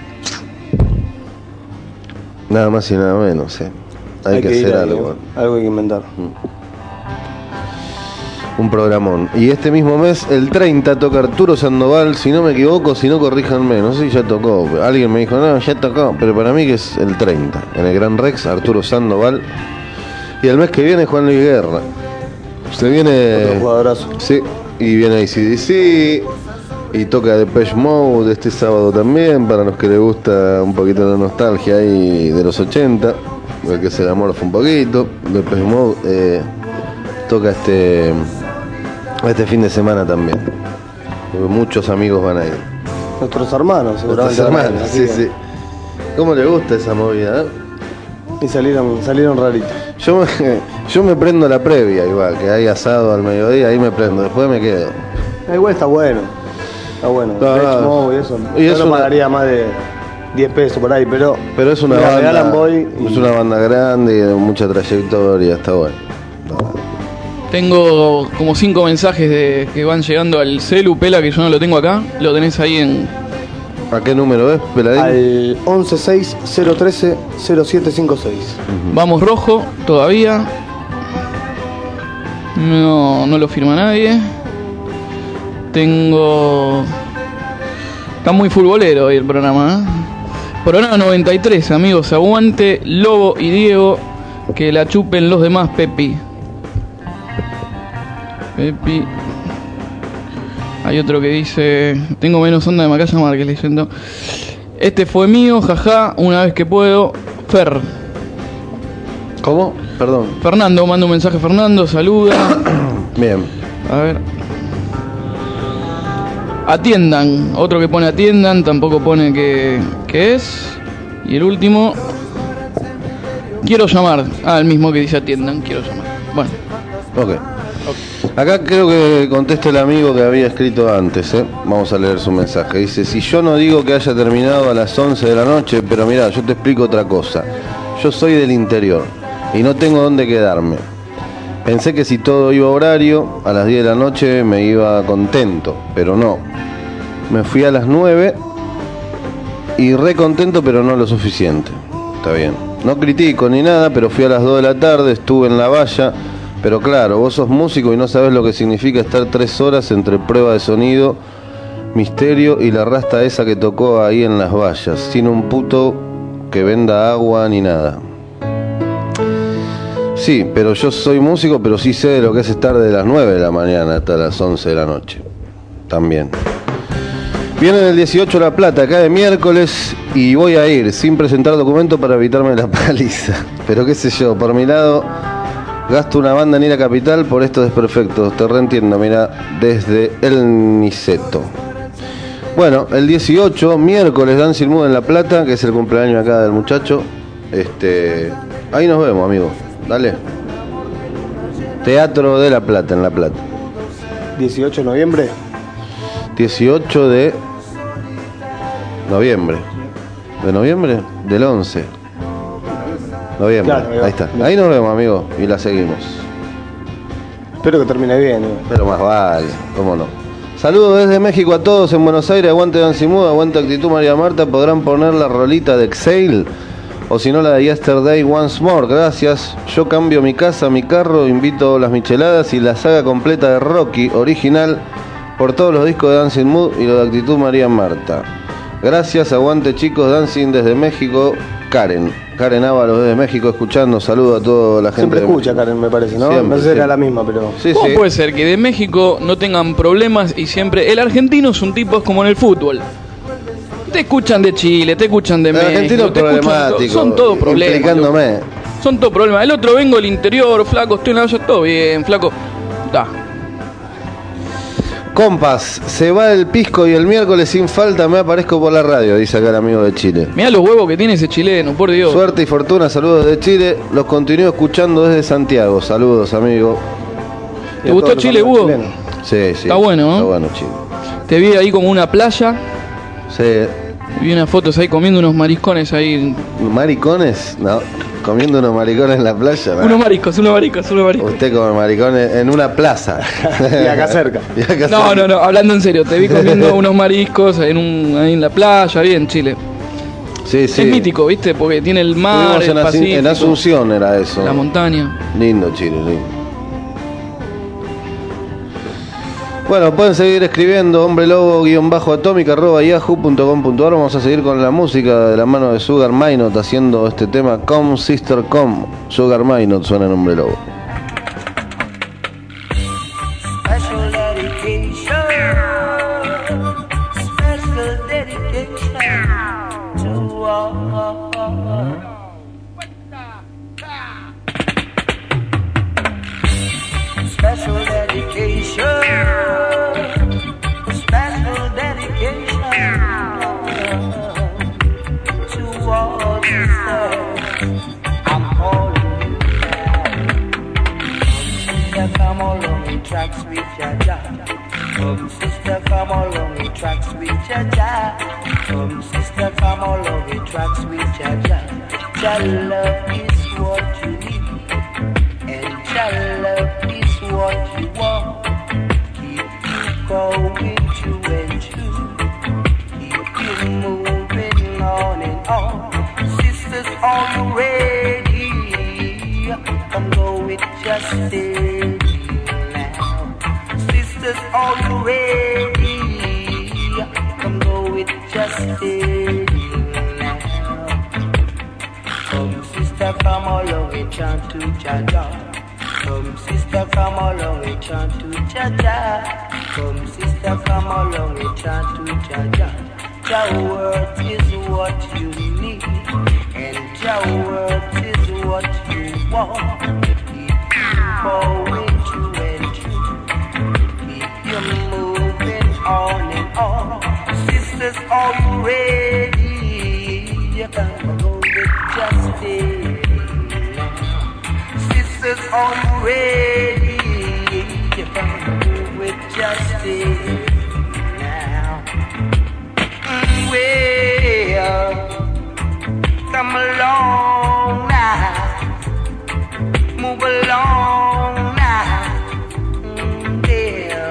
Nada más y nada menos, ¿eh? Hay, hay que, que hacer algo. Algo, algo hay que inventar. Un programón. Y este mismo mes, el treinta, toca Arturo Sandoval, si no me equivoco, si no corríjanme, no sé si ya tocó. Alguien me dijo, no, ya tocó, pero para mí que es el treinta. En el Gran Rex, Arturo Sandoval. Y el mes que viene, Juan Luis Guerra. Se viene... Otro jugadorazo. Sí, y viene A C D C, y toca Depeche Mode este sábado también, para los que les gusta un poquito de nostalgia ahí de los ochenta, el que se enamora fue un poquito. Depeche Mode eh, toca este... Este fin de semana también. Porque muchos amigos van a ir. Nuestros hermanos, seguramente. Nuestros hermanos, van a sí, ir. sí. ¿Cómo le gusta esa movida? ¿Eh? Y salieron, salieron raritos. Yo me, yo me prendo la previa, igual, que hay asado al mediodía, ahí me prendo, después me quedo. Ah, igual está bueno. Está bueno. Ah, Depeche Mode y eso. y Yo es no una- pagaría más de diez pesos por ahí, pero. Pero es una me la banda, regalan, voy y- es una banda grande y de mucha trayectoria, está bueno. Tengo como cinco mensajes de, que van llegando al celu, Pela, que yo no lo tengo acá. Lo tenés ahí en... ¿A qué número es, Peladín? Al once seis cero trece cero siete cinco seis. Vamos rojo, todavía. No, no lo firma nadie. Tengo... Está muy futbolero hoy el programa, ¿eh? Programa noventa y tres, amigos. Aguante, Lobo y Diego. Que la chupen los demás, Pepi. Pepi. Hay otro que dice... Tengo menos onda de Macaya Márquez leyendo. Este fue mío, jaja, una vez que puedo. Fer. ¿Cómo? Perdón. Fernando, manda un mensaje. Fernando, saluda. Bien. A ver. Atiendan. Otro que pone atiendan, tampoco pone que, que es. Y el último. Quiero llamar. Ah, el mismo que dice atiendan, quiero llamar. Bueno. Ok. Acá creo que contesta el amigo que había escrito antes, ¿eh? Vamos a leer su mensaje. Dice, si yo no digo que haya terminado a las once de la noche, pero mirá, yo te explico otra cosa. Yo soy del interior y no tengo dónde quedarme. Pensé que si todo iba a horario, a las diez de la noche me iba contento, pero no. Me fui a las nueve y re contento, pero no lo suficiente. Está bien. No critico ni nada, pero fui a las dos de la tarde, estuve en la valla. Pero claro, vos sos músico y no sabés lo que significa estar tres horas entre prueba de sonido, misterio y la rasta esa que tocó ahí en las vallas, sin un puto que venda agua ni nada. Sí, pero yo soy músico, pero sí sé de lo que es estar de las nueve de la mañana hasta las once de la noche. También. Viene el dieciocho La Plata, cae miércoles y voy a ir sin presentar documento para evitarme la paliza. Pero qué sé yo, por mi lado... Gasto una banda en ir a Capital por estos desperfectos. Te reentiendo, mira, desde el Niceto. Bueno, el dieciocho, miércoles, Dancing Mood en La Plata, que es el cumpleaños acá del muchacho. Este, ahí nos vemos, amigo. Dale. Teatro de La Plata, en La Plata. dieciocho de noviembre. dieciocho de noviembre. ¿De noviembre? Del once. Noviembre, Claro, ahí va. ahí está. Ahí nos vemos, amigo, y la seguimos. Espero que termine bien. eh. Pero más vale, cómo no. Saludos desde México a todos en Buenos Aires. Aguante Dancing Mood, aguante Actitud María Marta. Podrán poner la rolita de Exhale o si no la de Yesterday Once More. Gracias. Yo cambio mi casa, mi carro, invito las micheladas y la saga completa de Rocky original por todos los discos de Dancing Mood y lo de Actitud María Marta. Gracias, aguante chicos, Dancing desde México. Karen, Karen Ávalos desde México escuchando. Saludos a toda la gente. Siempre de escucha, México. Karen, me parece, ¿no? Siempre, no sé si era siempre. la misma, pero. Sí, ¿Cómo sí. puede ser que de México no tengan problemas y siempre... El argentino es un tipo, es como en el fútbol. Te escuchan de Chile, te escuchan de El México, argentino te escuchan problemático. to- son todos problemas. Implicándome. loco. Son todos problemas. El otro vengo del interior, flaco, estoy en la valla, todo bien, flaco. Da. Compas, se va el pisco y el miércoles sin falta me aparezco por la radio, dice acá el amigo de Chile. Mirá los huevos que tiene ese chileno, por Dios. Suerte y fortuna, saludos de Chile. Los continúo escuchando desde Santiago. Saludos, amigo. ¿Te gustó Chile, Hugo? Sí, sí. Está bueno, ¿no? Está bueno, Chile. Te vi ahí como una playa. Sí. Vi unas fotos ahí comiendo unos mariscones ahí. ¿Maricones? No. Comiendo unos maricones en la playa. ¿no? Unos mariscos, unos mariscos, unos mariscos. Usted come maricones en una plaza. Y acá cerca. Y acá No, cerca. no, no, hablando en serio, te vi comiendo unos mariscos en un, ahí en la playa, bien, Chile. Sí, sí. Es mítico, ¿viste? Porque tiene el mar, Estuvimos el en, Asin- Pacífico, en Asunción era eso. la montaña. Lindo Chile, lindo. Bueno, pueden seguir escribiendo hombrelobo-atómica arroba yahoo punto com punto ar. Vamos a seguir con la música de la mano de Sugar Minot haciendo este tema Come Sister Come. Sugar Minot suena en Hombre Lobo. Special dedication, special dedication to all. Special dedication, special dedication to all sisters. I'm calling you now. Come along in tracks with Jaja. Come sister, come along in tracks with Jaja. Come sister, come along in tracks with Jaja. Your love is what you need, and your love is what you want. Keep you going to and to. Keep you moving on and on. Sisters, are you ready? Come go with just steady now. Sisters, are you ready? Come go with just steady now. Come sister, come along and chant to Jaja. Come sister, come along and chant to Jaja. Come sister, come along and chant to Jaja. Your word is what you need, and your word is what you want. Keep you going to and to, keep you moving on and on. Sisters, are you ready? You can go with just steady now. Sisters, are you ready? You can go with just steady now. Well, come along now, move along now, yeah,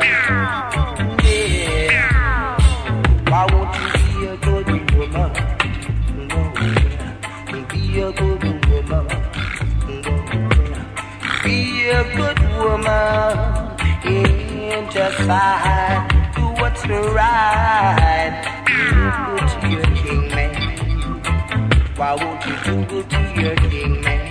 yeah. Why won't you be a good woman? No, be a good woman. No, be a good woman and just side, do what's right. Do good to your king man. Why won't you do good to your king man?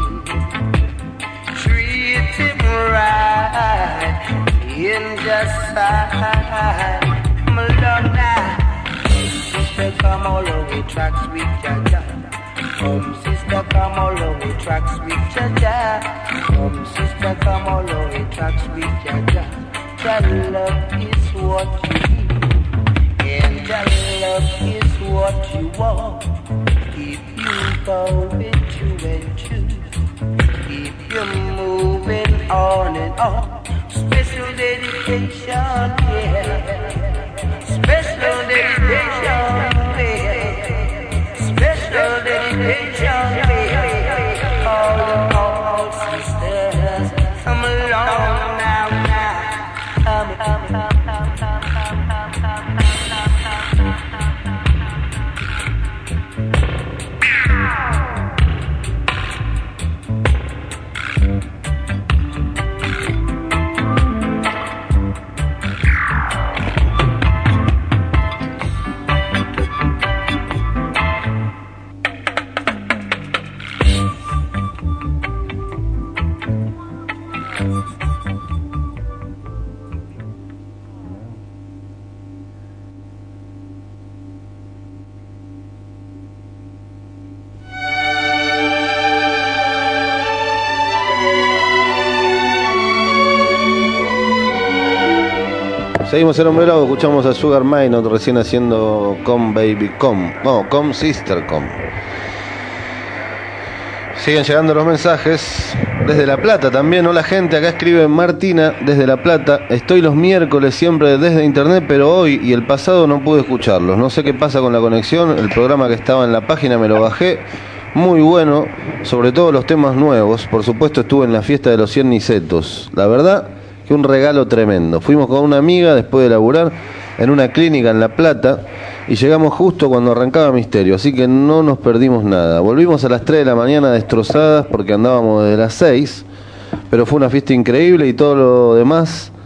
Treat him right in just side. Come along now. Sister, come all over tracks with Jaja. Come sister, come all over tracks with Jaja. Come sister, come all over tracks with Jaja. Your love is what you need, and your love is what you want. Keep you going to and to, keep you moving on and on. Special dedication, yeah. Special dedication, yeah. Special dedication, yeah. All, all sisters, come along now, now. Come, come, come, come, come, come, come, come, come. Seguimos en Hombre Lobo, escuchamos a Sugar Minot recién haciendo Come Baby Come. No, Come Sister Come. Siguen llegando los mensajes desde La Plata también. Hola gente, acá escribe Martina desde La Plata. Estoy los miércoles siempre desde internet, pero hoy y el pasado no pude escucharlos. No sé qué pasa con la conexión. El programa que estaba en la página me lo bajé. Muy bueno, sobre todo los temas nuevos. Por supuesto estuve en la fiesta de los cien nicetos. La verdad que un regalo tremendo. Fuimos con una amiga después de laburar en una clínica en La Plata y llegamos justo cuando arrancaba Misterio, así que no nos perdimos nada. Volvimos a las tres de la mañana destrozadas porque andábamos desde las seis, pero fue una fiesta increíble y todo lo demás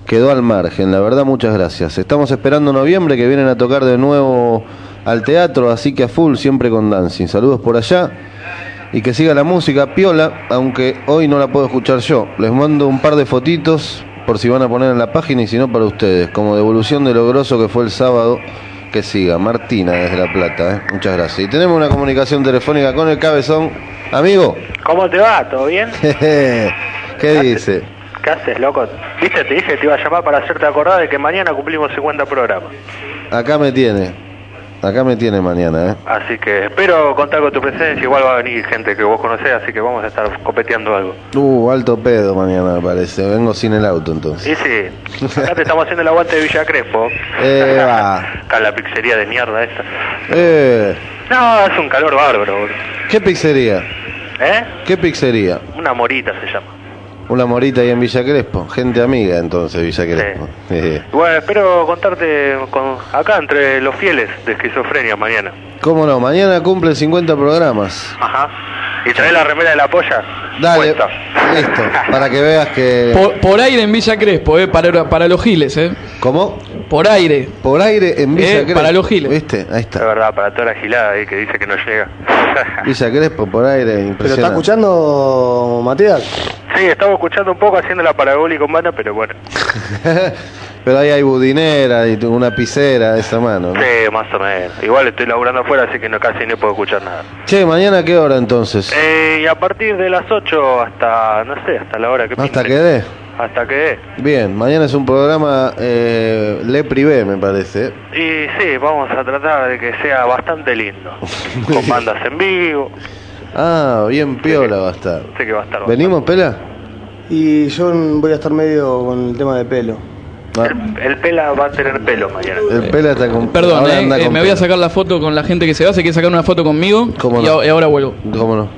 quedó al margen. La verdad, muchas gracias. Estamos esperando noviembre, que vienen a tocar de nuevo al teatro, así que a full, siempre con Dancing. Saludos por allá. Y que siga la música piola, aunque hoy no la puedo escuchar yo. Les mando un par de fotitos por si van a poner en la página y si no para ustedes, como devolución de lo grosso que fue el sábado. Que siga, Martina desde La Plata, ¿eh? Muchas gracias. Y tenemos una comunicación telefónica con el Cabezón. Amigo. ¿Cómo te va? ¿Todo bien? ¿Qué, ¿Qué dice? ¿Qué haces, loco? Viste, te dije que te iba a llamar para hacerte acordar de que mañana cumplimos cincuenta programas. Acá me tiene. Acá me tiene mañana, ¿eh? Así que espero contar con tu presencia. Igual va a venir gente que vos conocés, así que vamos a estar copeteando algo. Uh, alto pedo mañana me parece. Vengo sin el auto entonces. Y sí, acá te estamos haciendo el aguante de Villa Crespo. Eh, va. Acá en la pizzería de mierda esta. Eh. No, es un calor bárbaro, boludo. ¿Qué pizzería? ¿Eh? ¿Qué pizzería? Una morita se llama. Una morita ahí en Villa Crespo. Gente amiga entonces, Villa Crespo. Sí. Eh. Bueno, espero contarte con, acá entre los fieles de Esquizofrenia mañana. ¿Cómo no? Mañana cumple cincuenta programas. Ajá. ¿Y traes la remera de la polla? Dale. Cuenta. Listo. Para que veas que... Por, por aire en Villa Crespo, eh, para, para los giles, ¿eh? ¿Cómo? Por aire. Por aire en Villa eh, Crespo. Para los giles. ¿Viste? Ahí está. Es verdad, para toda la gilada ahí que dice que no llega. Villa Crespo, por aire, impresionante. ¿Pero está escuchando, Matías? Sí, estamos escuchando un poco haciendo la parabólica humana, pero bueno. Pero ahí hay budinera y una piscera de esa mano, ¿no? Sí, más o menos. Igual estoy laburando afuera, así que no, casi no puedo escuchar nada. Che, ¿mañana a qué hora entonces? Eh, y a partir de las ocho hasta, no sé, hasta la hora que Hasta pinte. que dé. Hasta que dé. Bien, mañana es un programa eh, Le Privé, me parece. Y sí, vamos a tratar de que sea bastante lindo. Con bandas en vivo. Ah, bien piola va a estar. Sé que va a estar. ¿Venimos, Pela? Y yo voy a estar medio con el tema de pelo. Ah. El, el Pela va a tener pelo mañana. El Pela está con... Perdón, ahora eh, anda eh, con me voy a pelo. sacar la foto con la gente que se va. Se quiere sacar una foto conmigo. ¿Cómo y, no? a- y ahora vuelvo. ¿Cómo no?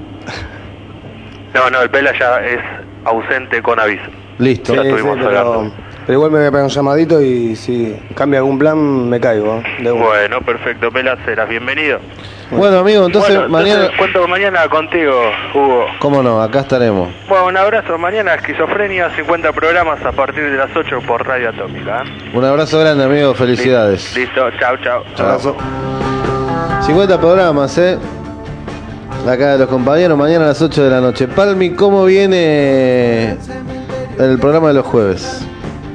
No, no, el Pela ya es ausente con aviso. Listo. Ya Sí, estuvimos sí, hablando. pero, pero igual me voy a pegar un llamadito y si cambia algún plan me caigo. ¿eh? De una. Bueno, perfecto, Pela, serás bienvenido. Bueno, amigo, entonces Bueno, mañana... entonces cuento mañana contigo, Hugo. ¿Cómo no? Acá estaremos. Bueno, un abrazo. Mañana Esquizofrenia, cincuenta programas a partir de las ocho por Radio Atómica. ¿eh? Un abrazo grande, amigo. Felicidades. Listo, chao, chao. Chao. cincuenta programas, ¿eh? Acá de los compañeros, mañana a las ocho de la noche. Palmi, ¿cómo viene el programa de los jueves?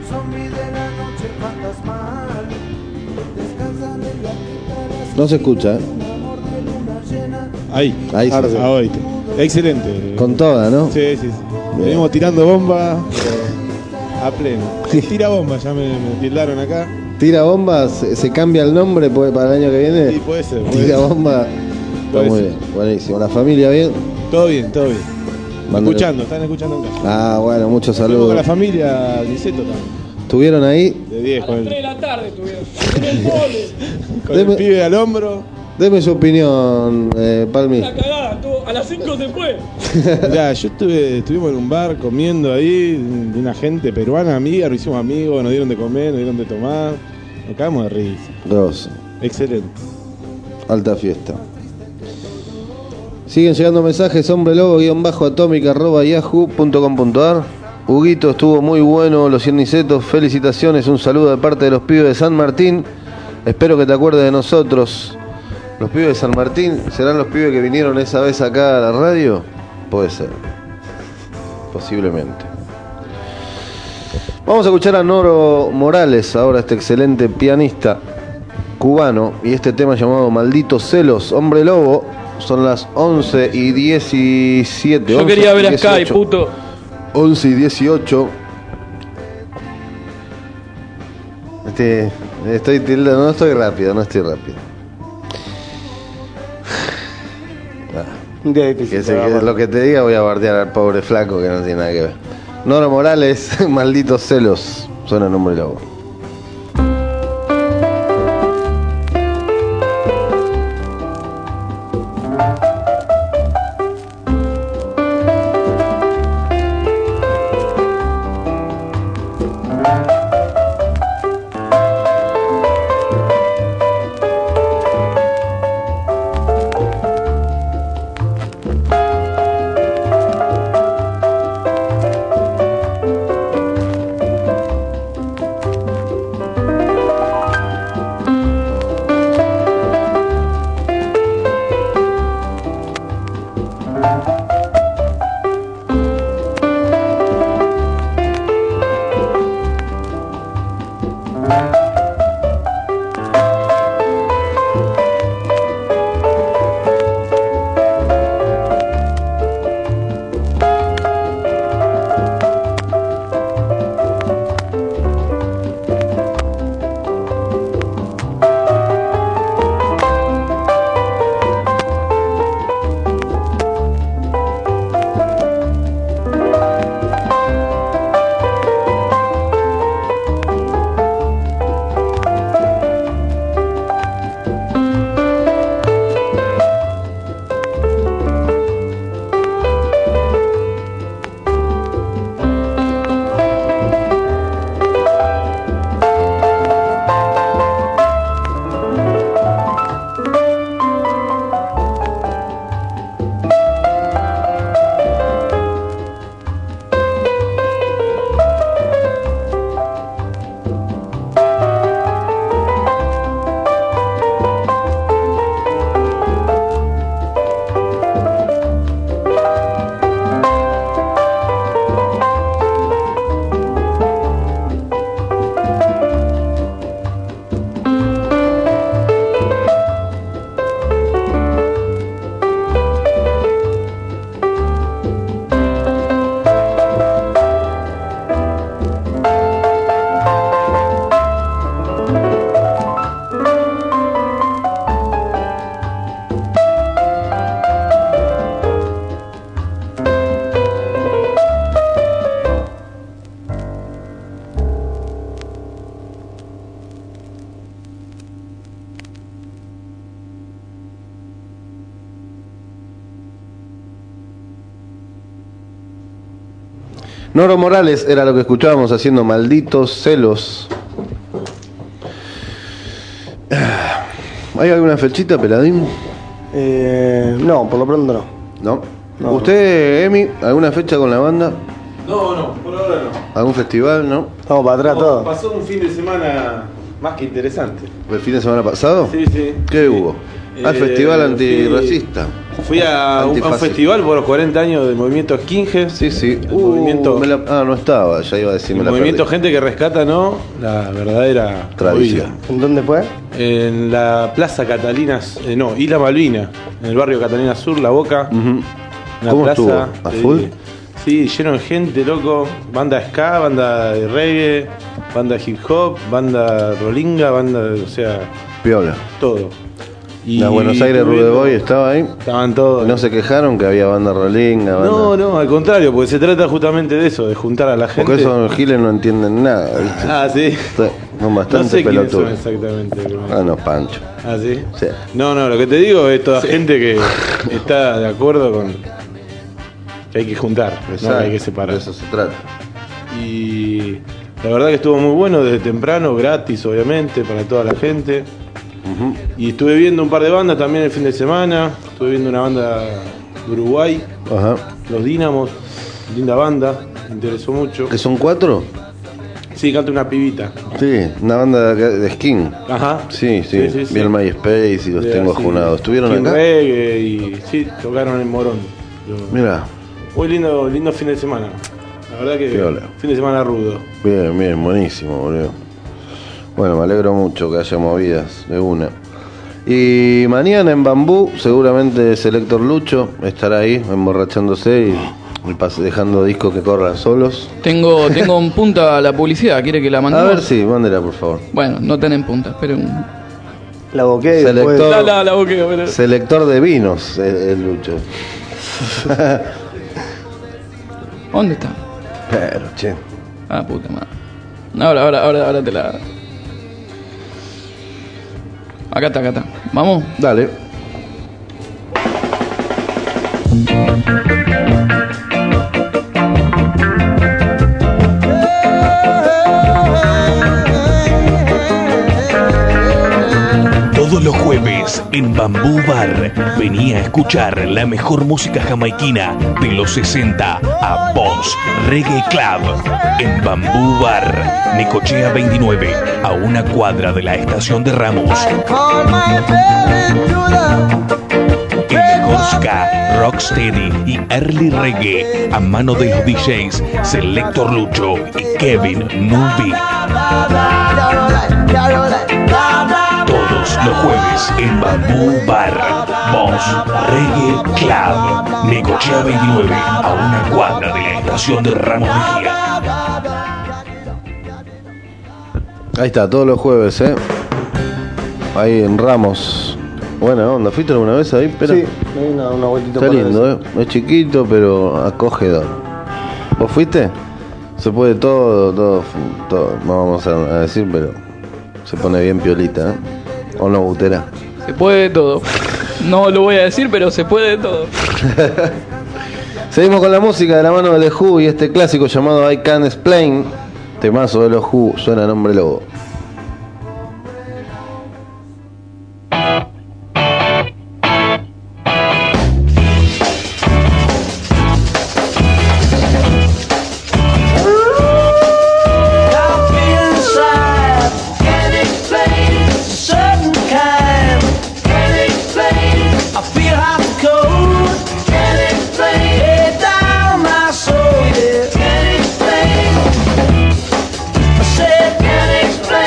No se escucha, ¿eh? Ahí, Ahí sí. ah, oíste. Excelente. Con toda, ¿no? Sí, sí, sí. Venimos tirando bomba pero a pleno. Tira bomba, ya me, me tildaron acá. Tira bombas, se, se cambia el nombre pues, para el año que viene. Sí, puede ser. Puede Tira ser. bomba. Está Puede muy ser. bien, buenísimo. ¿La familia bien? Todo bien, todo bien. Mándale- Escuchando, están escuchando en casa. Ah, bueno, muchos Estuvimos con la saludos. familia Niceto también. ¿Estuvieron ahí? De diez con el, de la tarde estuvieron. con Deme- el pibe al hombro. Deme su opinión, eh, Palmi. cagada, a las cinco se fue. Mirá, yo estuve, estuvimos en un bar comiendo ahí, de una gente peruana amiga, nos hicimos amigos, nos dieron de comer, nos dieron de tomar, nos cagamos de risa. Grosso. Excelente. Alta fiesta. Siguen llegando mensajes, hombre lobo guión bajo atómica arroba yahoo punto com punto ar. Huguito, estuvo muy bueno, los cien nicetos, felicitaciones, un saludo de parte de los pibes de San Martín. Espero que te acuerdes de nosotros. ¿Los pibes de San Martín serán los pibes que vinieron esa vez acá a la radio? Puede ser. Posiblemente. Vamos a escuchar a Noro Morales, ahora este excelente pianista cubano, y este tema llamado Malditos Celos, Hombre Lobo. Son las once y diecisiete. Yo once quería y ver a Sky, dieciocho. puto. once y dieciocho. Este, estoy tilda- no estoy rápido, no estoy rápido. Un día difícil. Que, se- que lo que te diga voy a bardear al pobre flaco que no tiene nada que ver. Noro Morales, Malditos Celos. Suena el Hombre Lobo. Noro Morales era lo que escuchábamos haciendo Malditos Celos. ¿Hay alguna fechita, Peladín? Eh, no, por lo pronto no. ¿No? No. ¿Usted, Emi, alguna fecha con la banda? No, no, por ahora no. ¿Algún festival, no? Vamos para atrás No, todo. pasó un fin de semana más que interesante. ¿El fin de semana pasado? Sí, sí. ¿Qué Sí. hubo? Al Eh, festival fui- antirracista. Fui a un, a un Antifascista. festival por los cuarenta años del movimiento Skinhead. Sí, sí. El Uh, movimiento, me la- ah, no estaba, ya iba a decir, me el la movimiento perdí. Gente que Rescata, ¿no? La verdadera Tradición. movida. ¿En dónde fue? En la Plaza Catalinas, eh, no, Isla Malvina, en el barrio Catalina Sur, La Boca. Ujú. Una ¿Cómo plaza, estuvo? ¿A eh, full? Sí, lleno de gente, loco. Banda ska, banda de reggae, banda hip hop, banda rolinga, banda, o sea, Piola. todo. Y La Buenos Aires estuve Rude viendo- Boy estaba ahí. Estaban todos. No se quejaron que había banda rolinga, banda... No, no, al contrario, porque se trata justamente de eso, de juntar a la gente. Porque esos giles no entienden nada, ¿viste? Ah, sí. Son No bastante sé quiénes son pelotudos. exactamente. pero- Ah, no, Pancho. Ah, sí. Sí. No, no, lo que te digo es toda gente que está de acuerdo con que hay que juntar, no Exacto, que hay que separar. de eso se trata. Y la verdad que estuvo muy bueno desde temprano, gratis obviamente para toda la gente. Ujú. Y estuve viendo un par de bandas también el fin de semana. Estuve viendo una banda de Uruguay, Ajá. Los Dínamos, linda banda, me interesó mucho. ¿Que son cuatro? Sí, canta una pibita. Sí, una banda de de skin. Ajá. Sí, sí, Sí, sí, sí. vi el MySpace y los De tengo así, ajunados. ¿Estuvieron skin acá? reggae y sí, tocaron en Morón. Lo- Mira, Muy lindo, lindo fin de semana. La verdad que Piola. fin de semana rudo. bien, bien, buenísimo, boludo. Bueno, me alegro mucho que haya movidas de una. Y mañana en Bambú, seguramente Selector Lucho estará ahí emborrachándose y, y pas- dejando discos que corran solos. Tengo, tengo en punta la publicidad, ¿quiere que la A mandemos? ver si, mándela por favor. Bueno, no ten en punta, esperen. La boqué y Selector, después... La, la, la boqueo, pero- selector de vinos, el, el Lucho. ¿Dónde está? Pero, che. Ah, puta madre. Ahora, ahora, ahora, ahora te la... Acá está, acá está. ¿Vamos? Dale. Todos los jueves en Bambú Bar venía a escuchar la mejor música jamaiquina de los sesenta a Boss Reggae Club en Bambú Bar, Necochea veintinueve, a una cuadra de la estación de Ramos. El mejor ska, rocksteady y early reggae a mano de los D Js Selector Lucho y Kevin Nubi. Todos los jueves en Bambú Bar, Boss Reggae Club, Necochea veintinueve, a una cuadra de la estación de Ramos Mejía. Ahí está, todos los jueves, ¿eh? Ahí en Ramos. Buena onda, ¿fuiste alguna vez ahí? Espera. Sí, me di una, una vueltita Está por lindo, ¿eh? Es chiquito, pero acogedor. ¿Vos fuiste? Se puede todo, todo, todo. No vamos a a decir, pero se pone bien piolita, ¿eh? ¿O no, Butera? Se puede de todo. No lo voy a decir, pero se puede de todo. Seguimos con la música de la mano de The Who y este clásico llamado I Can't Explain. Temazo de los Who, suena a Nombre Lobo. Can't explain.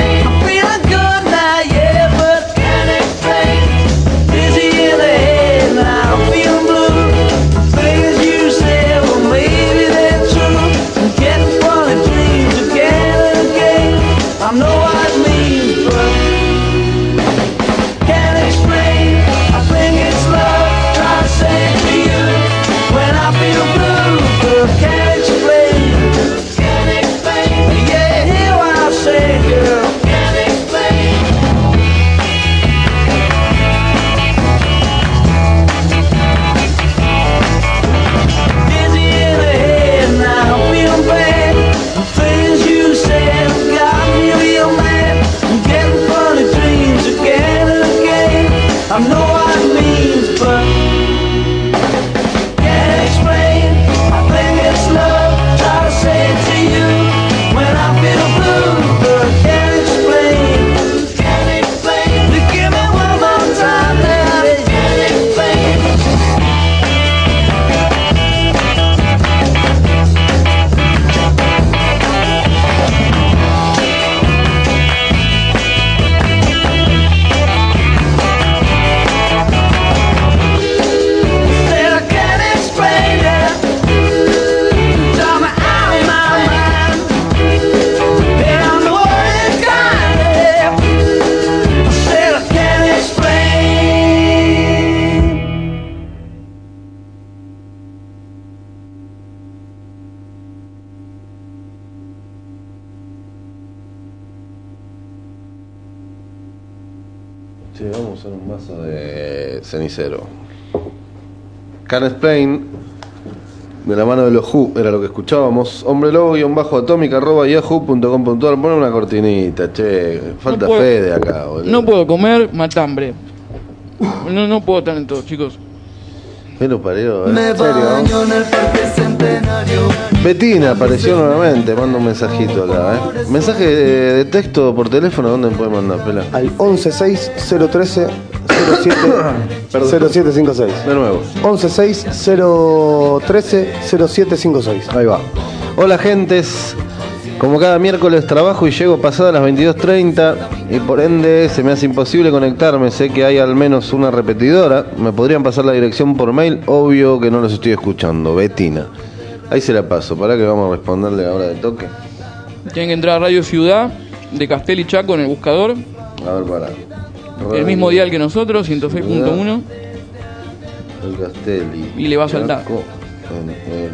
Sí, vamos a usar un vaso de cenicero. Can't Explain, de la mano de los Who, era lo que escuchábamos. Hombre Lobo guión bajo atómica arroba yahoo punto com punto ar. Pone una cortinita, che. Falta No puedo- fe de acá, boludo. No puedo comer matambre. No, no puedo estar en todo, chicos. Pero pareo, ¿eh? Me ¿En serio? baño en el parque centenario. Betina apareció nuevamente, manda un mensajito acá, ¿eh? Mensaje de, de texto por teléfono, ¿dónde puede mandar, pela? Al once seis cero trece cero siete cero siete cinco seis. De nuevo. once seis cero trece cero siete cinco seis. Ahí va. Hola, gentes. Como cada miércoles trabajo y llego pasadas las veintidós treinta y por ende se me hace imposible conectarme. Sé que hay al menos una repetidora. ¿Me podrían pasar la dirección por mail? Obvio que no los estoy escuchando. Betina. Ahí se la paso. ¿Para que vamos a responderle ahora de toque? Tienen que entrar a Radio Ciudad de Castel y Chaco en el buscador. A ver, para. El mismo dial que nosotros, ciento seis punto uno. El Castelli. Y le va a saltar. Chaco, en el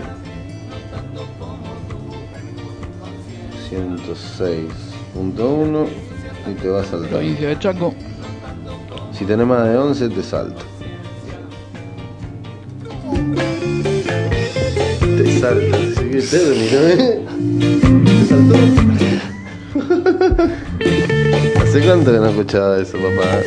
ciento seis punto uno y te va a saltar. Provincia de Chaco. Si tenés más de once te salta. Te salta, así que término, ¿eh? ¿Te saltó? ¿Hace cuánto que no escuchaba eso, papá?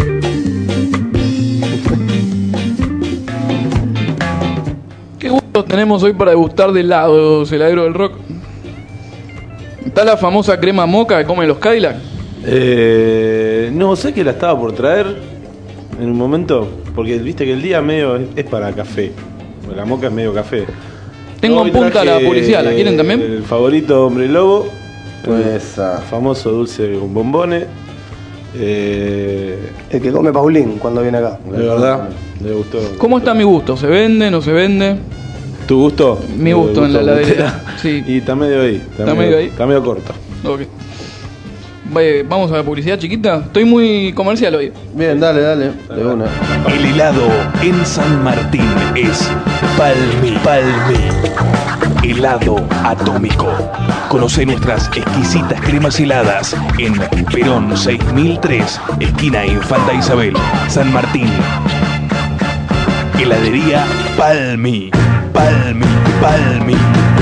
¿Qué gustos tenemos hoy para degustar de helados, heladero del rock? ¿Está la famosa crema moca que comen los Cadillac? Eh, no, sé que la estaba por traer en un momento, porque viste que el día medio es, es para café. La moca es medio café. Tengo en Hoy punta traje la publicidad, ¿la quieren también? El favorito Hombre Lobo, Esa. el famoso dulce con bombones. Eh, El que come Paulín cuando viene acá. de verdad, le gustó. ¿Cómo está mi gusto? ¿Se vende, no se vende? ¿Tu gusto? Mi gusto en la heladería. Sí. Y está medio ahí. Está medio ahí. Está medio corto. Ok. Vaya, vamos a la publicidad chiquita. Estoy muy comercial hoy. Bien, dale, dale. De una. El helado en San Martín es Palmi. Palmi. Helado atómico. Conoce nuestras exquisitas cremas heladas en Perón seis mil tres, esquina Infanta Isabel, San Martín. Heladería Palmi. Palmi. Palmi.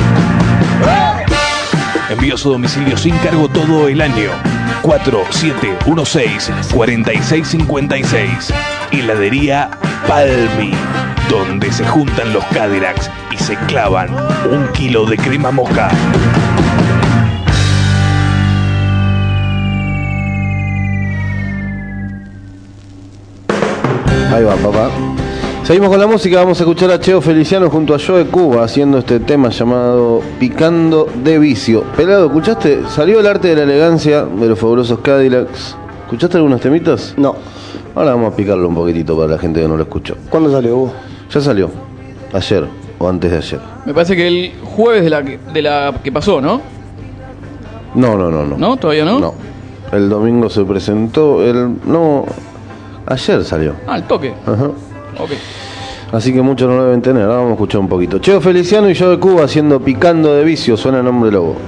Envío a su domicilio sin cargo todo el año. cuatro siete uno seis cuatro seis cinco seis. Heladería Palmi, donde se juntan los Cadillacs y se clavan un kilo de crema moca. Ahí va, papá. Seguimos con la música, vamos a escuchar a Cheo Feliciano junto a Joe Cuba haciendo este tema llamado Picando de Vicio. Pelado, ¿escuchaste? Salió el arte de la elegancia de los fabulosos Cadillacs. ¿Escuchaste algunos temitas? No. Ahora vamos a picarlo un poquitito para la gente que no lo escuchó. ¿Cuándo salió vos? Ya salió. Ayer o antes de ayer. Me parece que el jueves de la que, de la que pasó, ¿no? No, no, no, no. ¿No? ¿Todavía no? No. El domingo se presentó, el... No, ayer salió. Ah, el toque. Ajá. Ok. Así que muchos no lo deben tener. Ahora vamos a escuchar un poquito. Cheo Feliciano y yo de Cuba haciendo Picando de Vicio. Suena el Hombre Lobo.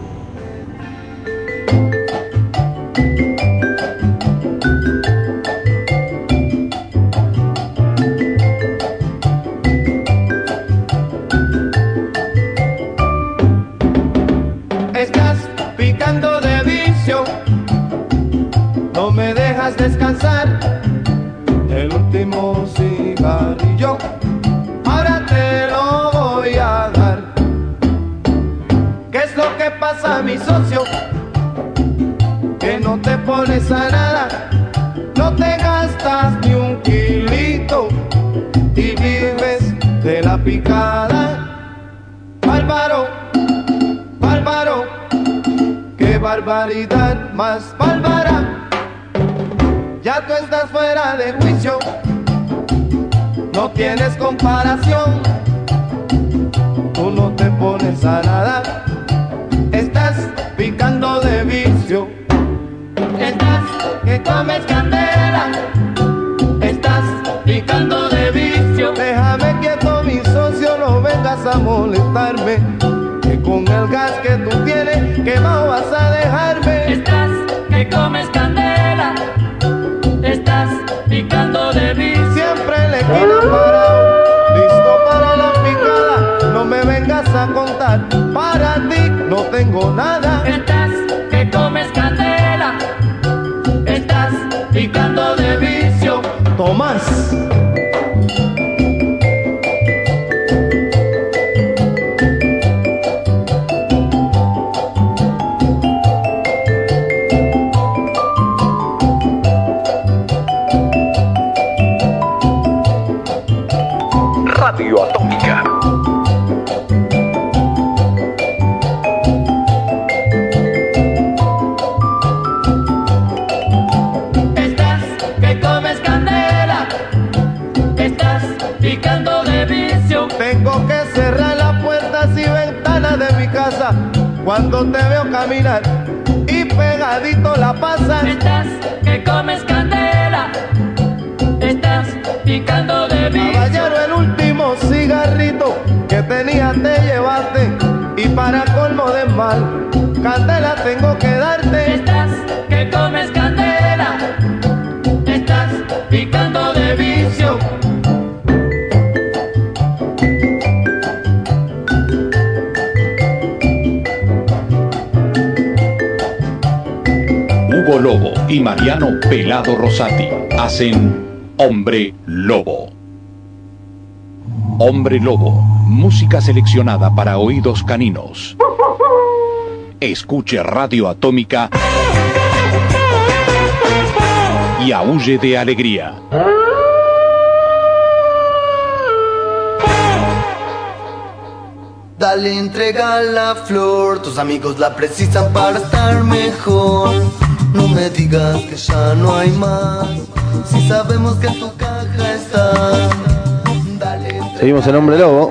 Estás picando de vicio, no me dejas descansar. El último cigarrillo, ahora te lo voy a dar. ¿Qué es lo que pasa, mi socio? Que no te pones a nada, no te gastas ni un kilito y vives de la picada. Bárbaro, bárbaro, qué barbaridad más bárbara. Ya tú estás fuera de juicio, no tienes comparación. Tú no te pones a nada, estás picando de vicio. Estás que comes candela, estás picando de vicio. Déjame quieto, mi socio, no vengas a molestarme, que con el gas que tú tienes, que más vas a dejarme. Estás que comes candela, estás no tengo nada. Estás que comes candela, estás picando de vicio. Tomás. Radio Atómica. Estás que comes candela, estás picando de vicio. Tengo que cerrar las puertas y ventanas de mi casa cuando te veo caminar y pegadito la pasas. Estás que comes candela, estás picando de vicio. Caballero, el último cigarrito que tenía te llevaste y para colmo de mal, candela tengo que darte. Estás que comes candela, estás picando de vicio. Hugo Lobo y Mariano Pelado Rosati hacen Hombre Lobo. Hombre Lobo, música seleccionada para oídos caninos. Escuche Radio Atómica y aúlle de alegría. Dale, entrega la flor, tus amigos la precisan para estar mejor. No me digas que ya no hay más, si sabemos que en tu caja está. Seguimos en Hombre Lobo.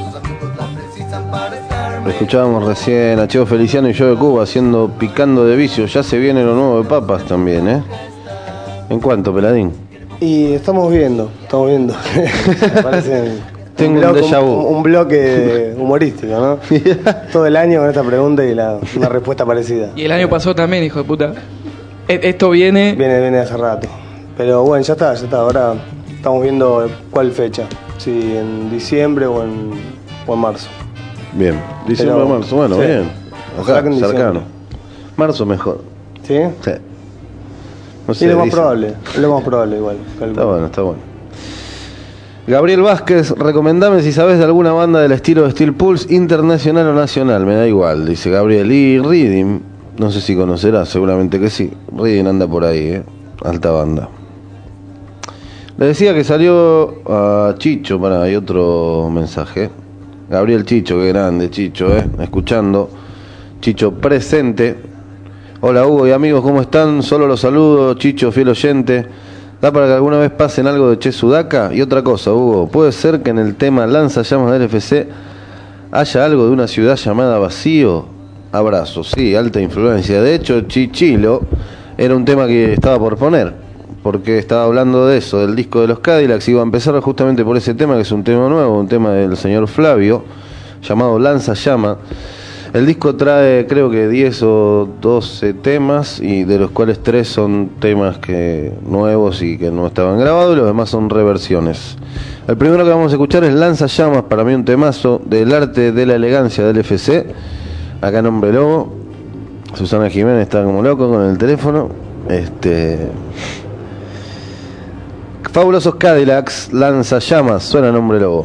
Lo escuchábamos recién a Cheo Feliciano y yo de Cuba haciendo Picando de Vicio. Ya se viene lo nuevo de Papas también, ¿eh? ¿En cuánto, Peladín? Y estamos viendo, estamos viendo. Me parece Tengo un, bloque, déjà vu. un, un bloque humorístico, ¿no? Todo el año con esta pregunta y la, una respuesta parecida. Y el año pasado también, hijo de puta. E- Esto viene... Viene, viene hace rato. Pero bueno, ya está, ya está. Ahora estamos viendo cuál fecha. Si en diciembre o en, o en marzo. Bien, diciembre o marzo, bueno, sí. bien. Ojalá que en cercano. diciembre. Marzo mejor. ¿Sí? Sí. No Sí, lo más dicen. probable, lo más probable igual. Está bueno, está bueno. Gabriel Vázquez, recomendame si sabes de alguna banda del estilo de Steel Pulse, internacional o nacional, me da igual, dice Gabriel. Y Reading, no sé si conocerás, seguramente que sí. Reading anda por ahí, ¿eh? Alta banda. Le decía que salió a Chicho, para, hay otro mensaje. Gabriel Chicho, qué grande Chicho, ¿eh? Escuchando. Chicho presente. Hola Hugo y amigos, ¿cómo están? Solo los saludo, Chicho, fiel oyente. Da para que alguna vez pasen algo de Che Sudaka. Y otra cosa, Hugo, ¿puede ser que en el tema Lanzallamas del F C haya algo de una ciudad llamada Vacío? Abrazo, sí, alta influencia. De hecho, Chichilo era un tema que estaba por poner, porque estaba hablando de eso, del disco de los Cadillacs. Iba a empezar justamente por ese tema, que es un tema nuevo, un tema del señor Flavio, llamado Lanzallama. El disco trae creo que diez o doce temas, y de los cuales tres son temas que nuevos y que no estaban grabados, y los demás son reversiones. El primero que vamos a escuchar es Lanzallamas, para mí un temazo del arte de la elegancia del F C, acá en Hombre Lobo. Susana Jiménez está como loco con el teléfono. Este... Fabulosos Cadillacs, Lanzallamas, suena en Hombre Lobo.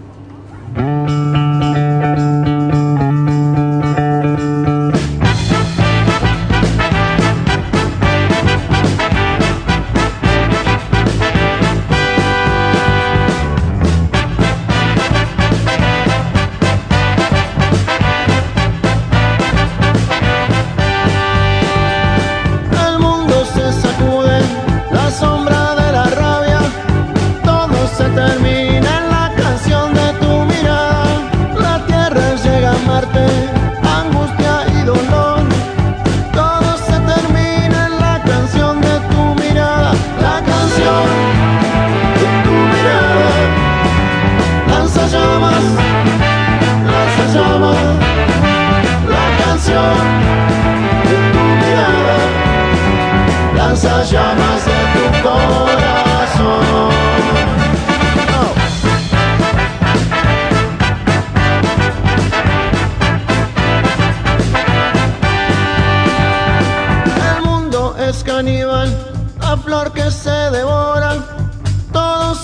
El mundo se sacude, la sombra de la rabia, todo se termina en la canción.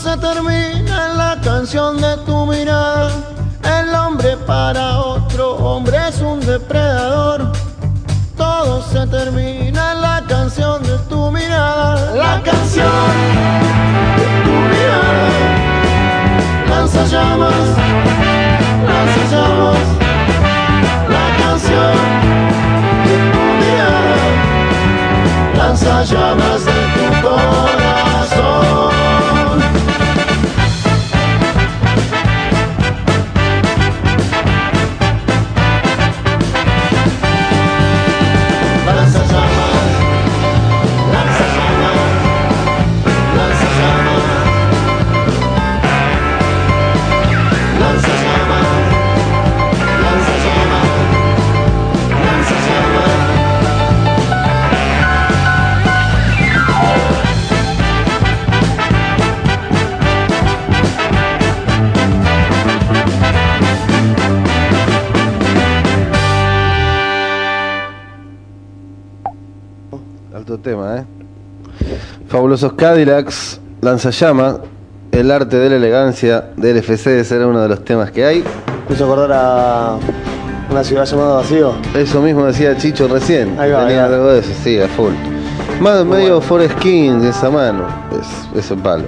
se termina en la canción de tu mirada. El hombre para otro hombre es un depredador. Todo se termina en la canción de tu mirada. La canción de tu mirada lanza llamas, lanza llamas. La canción de tu mirada lanza llamas de tu corazón. Tema, ¿eh? Fabulosos Cadillacs, Lanzallamas, el arte de la elegancia del F C, ese era uno de los temas que hay. Me hizo acordar a una ciudad llamada Vacío. Eso mismo decía Chicho recién. Ahí va, tenía ahí va. algo de eso, sí, a full. Más medio bueno. Forest King de esa mano, es, ese palo.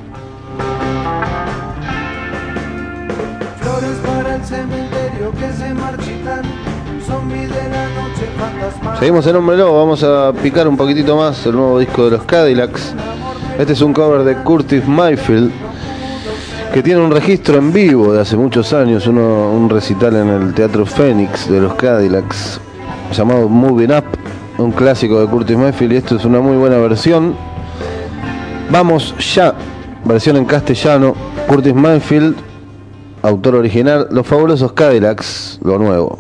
Flores para el cementerio que se marchitan, zombies de la noche fantasmal. Seguimos en Hombre Lobo, vamos a picar un poquitito más el nuevo disco de los Cadillacs. Este es un cover de Curtis Mayfield, que tiene un registro en vivo de hace muchos años, uno, un recital en el Teatro Fénix de los Cadillacs, llamado Moving Up, un clásico de Curtis Mayfield, y esto es una muy buena versión. Vamos ya, versión en castellano, Curtis Mayfield, autor original, Los Fabulosos Cadillacs, lo nuevo.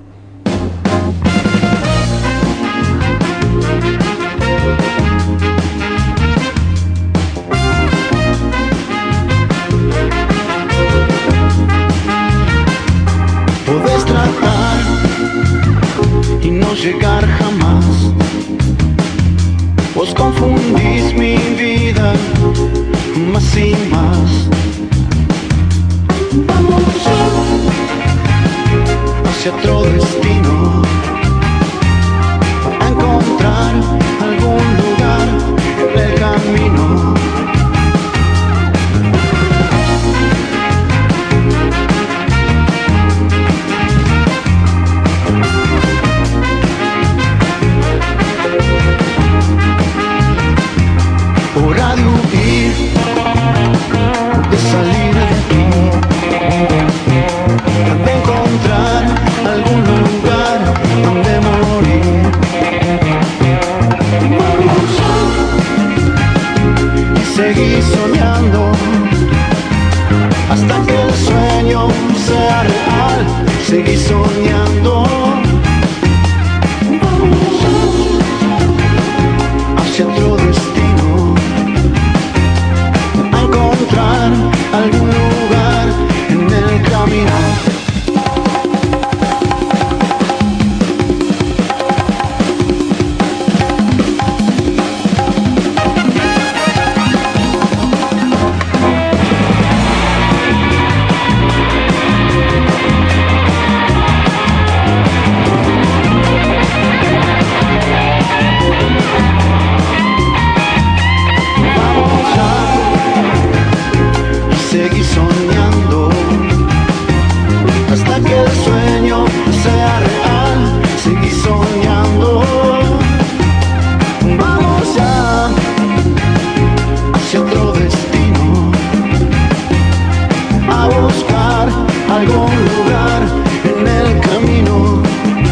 Puedes tratar y no llegar jamás. Vos confundís mi vida más y más. Vamos hacia otro destino, a encontrar algún lugar en el camino. Hora de huir, de salir de aquí, de encontrar algún lugar donde morir. Vamos y seguir soñando hasta que el sueño sea real. Seguir soñando. Vamos hacia otro destino, a encontrar algún lugar en el camino. Seguí soñando hasta que el sueño sea real. Seguí soñando. Vamos ya hacia otro destino, a buscar algún lugar en el camino.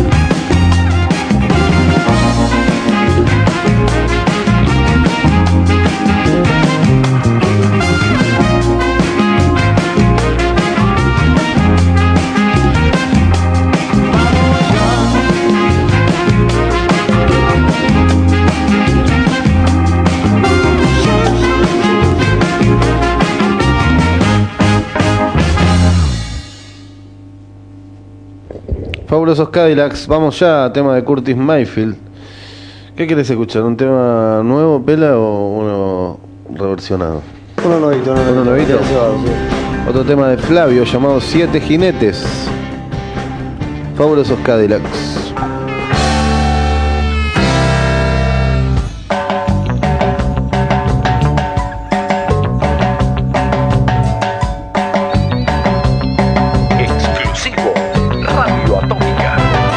Fabulosos Cadillacs, vamos ya, tema de Curtis Mayfield. ¿Qué querés escuchar? ¿Un tema nuevo, Pela, o uno reversionado? Uno nuevito, uno Uno nuevito. nuevito. Sí. Otro tema de Flavio llamado Siete Jinetes. Fabulosos Cadillacs. Exclusivo Radio Atómica.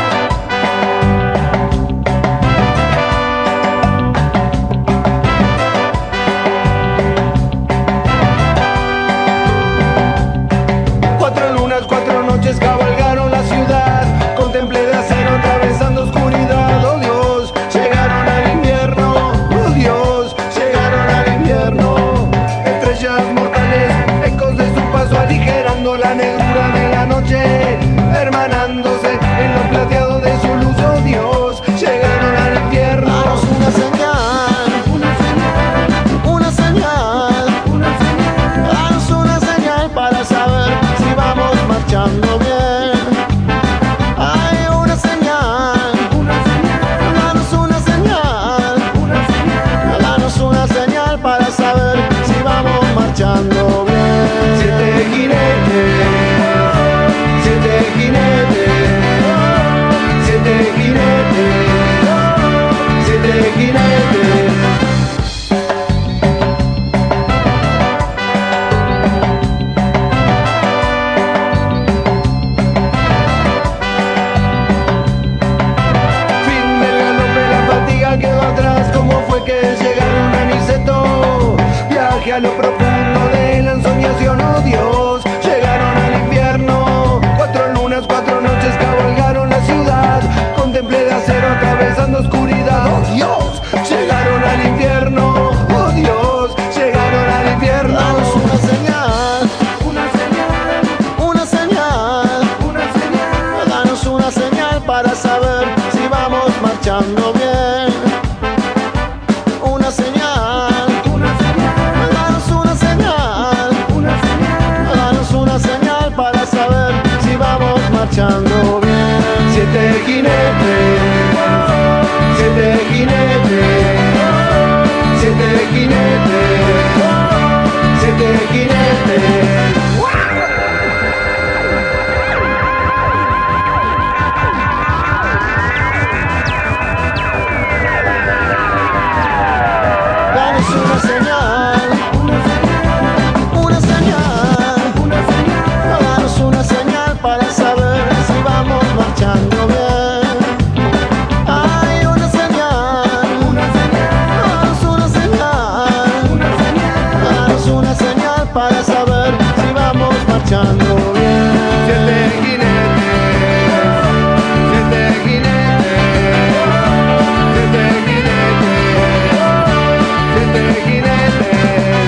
Cuatro lunas, cuatro noches cabalgaron la ciudad. Contemplé de acero atravesando oscuridad. Oh Dios, llegaron al invierno. Oh Dios, llegaron al invierno. Estrellas mortales, ecos de su paso aligerando la negrura de la noche, hermanándose en lo plateado de su luz. Oh Dios, llegaron al invierno. Danos una señal, una señal, una señal, una señal. Danos una señal para saber si vamos marchando bien. Hay una señal, una señal. Danos una señal, una señal. Danos una señal para saber si vamos marchando bien. Siete jinetes, siete jinetes, siete jinetes, siete jinetes. Fin del galope, la fatiga quedó atrás. ¿Cómo fue que llegaron a Niceto? Viaje a lo profundo de la ensoñación. Oh Dios, llegaron al invierno. Cuatro lunas, cuatro noches cabalgaron la ciudad. Contemplé de acero atravesando oscuridad. Oh Dios, llegaron al invierno. Oh Dios, llegaron al invierno. Danos una señal, Una señal, una señal, una señal. danos una señal para saber si vamos marchando bien. Una señal, Una señal, danos una señal, una señal. danos una señal para saber si vamos marchando bien. Siete jinetes, siete jinetes, siete jinetes, siete jinetes. Danos una señal, una señal, una señal, danos una señal para saber si vamos marchando bien. Hay una señal, Una señal, danos una señal, una señal. danos una señal para saber si vamos marchando bien. Siete jinetes, siete jinetes, siete jinetes, siete jinetes.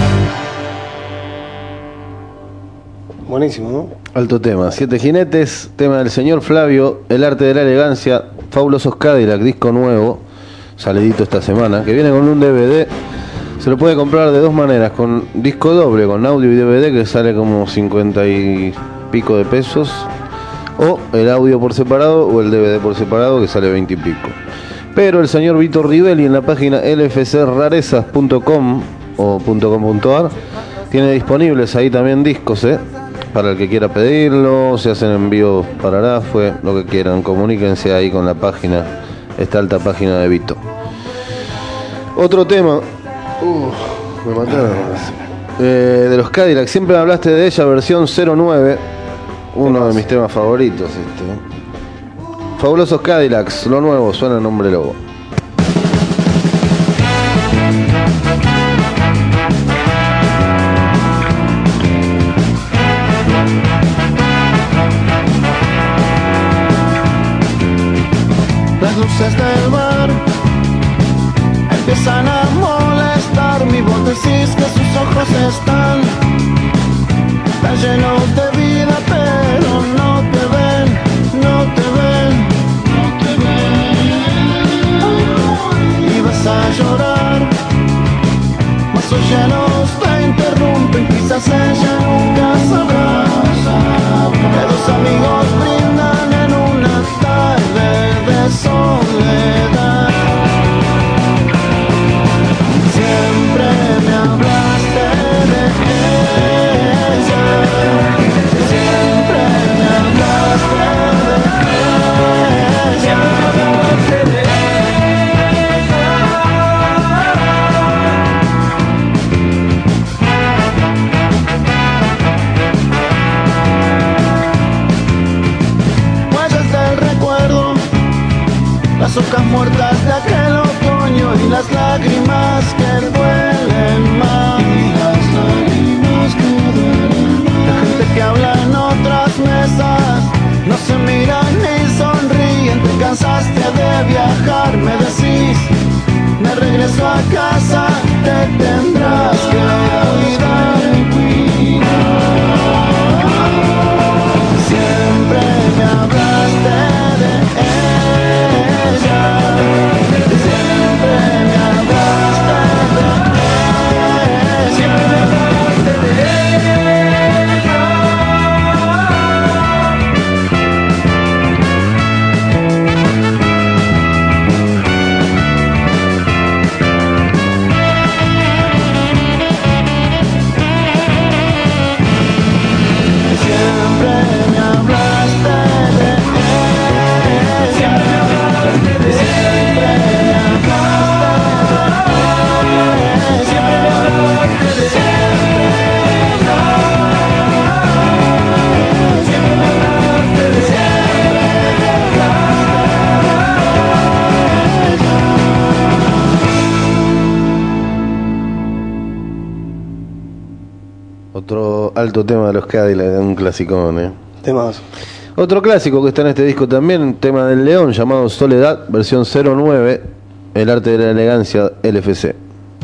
Buenísimo, ¿no? Alto tema. Siete Jinetes, tema del señor Flavio, El arte de la elegancia, Fabulosos Cadillac, disco nuevo, salidito esta semana, que viene con un D V D. Se lo puede comprar de dos maneras, con disco doble, con audio y D V D, que sale como cincuenta y pico de pesos, o el audio por separado o el D V D por separado, que sale veinte y pico. Pero el señor Víctor Rivelli en la página l f c rarezas punto com o .com.ar tiene disponibles ahí también discos, ¿eh? Para el que quiera pedirlo, se hacen envíos para Arafue, lo que quieran, comuníquense ahí con la página, esta alta página de Vito. Otro tema, uh, me mataron. Eh, de los Cadillac, siempre me hablaste de ella, versión cero nueve, uno de mis temas favoritos este. Fabulosos Cadillacs, lo nuevo, suena el nombre lobo. Las luces del bar empiezan a molestar. Mi voz decís que sus ojos están tan llenos de vida, pero no te ven, no te ven, no te ven. Y vas a llorar, mas hoy ya nos te interrumpen. Quizás ella nunca sabrá que dos amigos brindan en una tarde de soledad. Siempre me hablaste muertas de aquel otoño y las lágrimas que duelen más. Las lágrimas que duelen más. La gente que habla en otras mesas no se mira ni sonríen. Te cansaste de viajar, me decís, me regreso a casa, te tendrás que cuidar. Siempre me hablaste de ella, siempre me hablaste de ella, siempre me hablaste de ella. Otro alto tema de los Cadillacs, un clasicón, ¿eh? Temas. Otro clásico que está en este disco también, tema del León, llamado Soledad, versión cero nueve, El arte de la elegancia, L F C.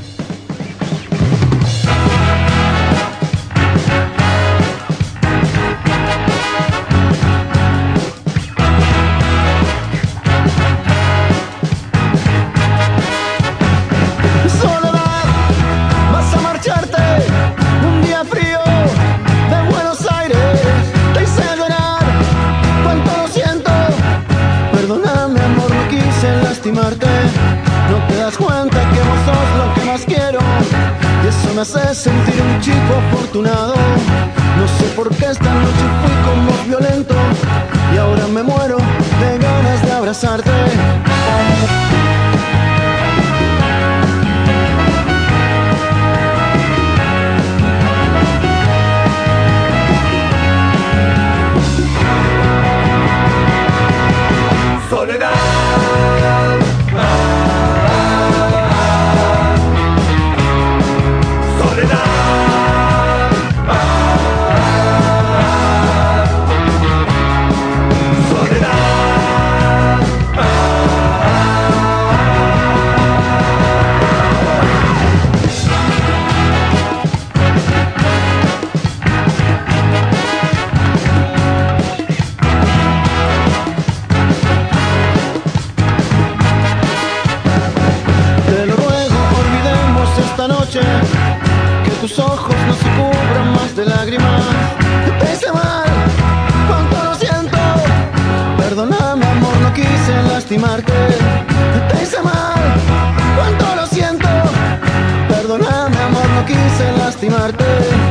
No te das cuenta que vos sos lo que más quiero y eso me hace sentir un chico afortunado. No sé por qué esta noche fui con vos violento y ahora me muero de ganas de abrazarte. Soledad. Que tus ojos no se cubran más de lágrimas. Te hice mal, cuánto lo siento. Perdóname amor, no quise lastimarte. Te hice mal, cuánto lo siento. Perdóname amor, no quise lastimarte.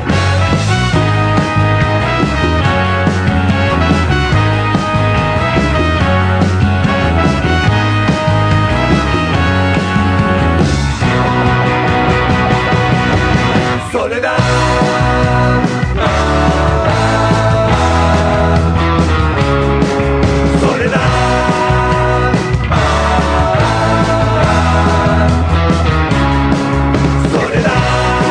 Soledad. Soledad. Soledad.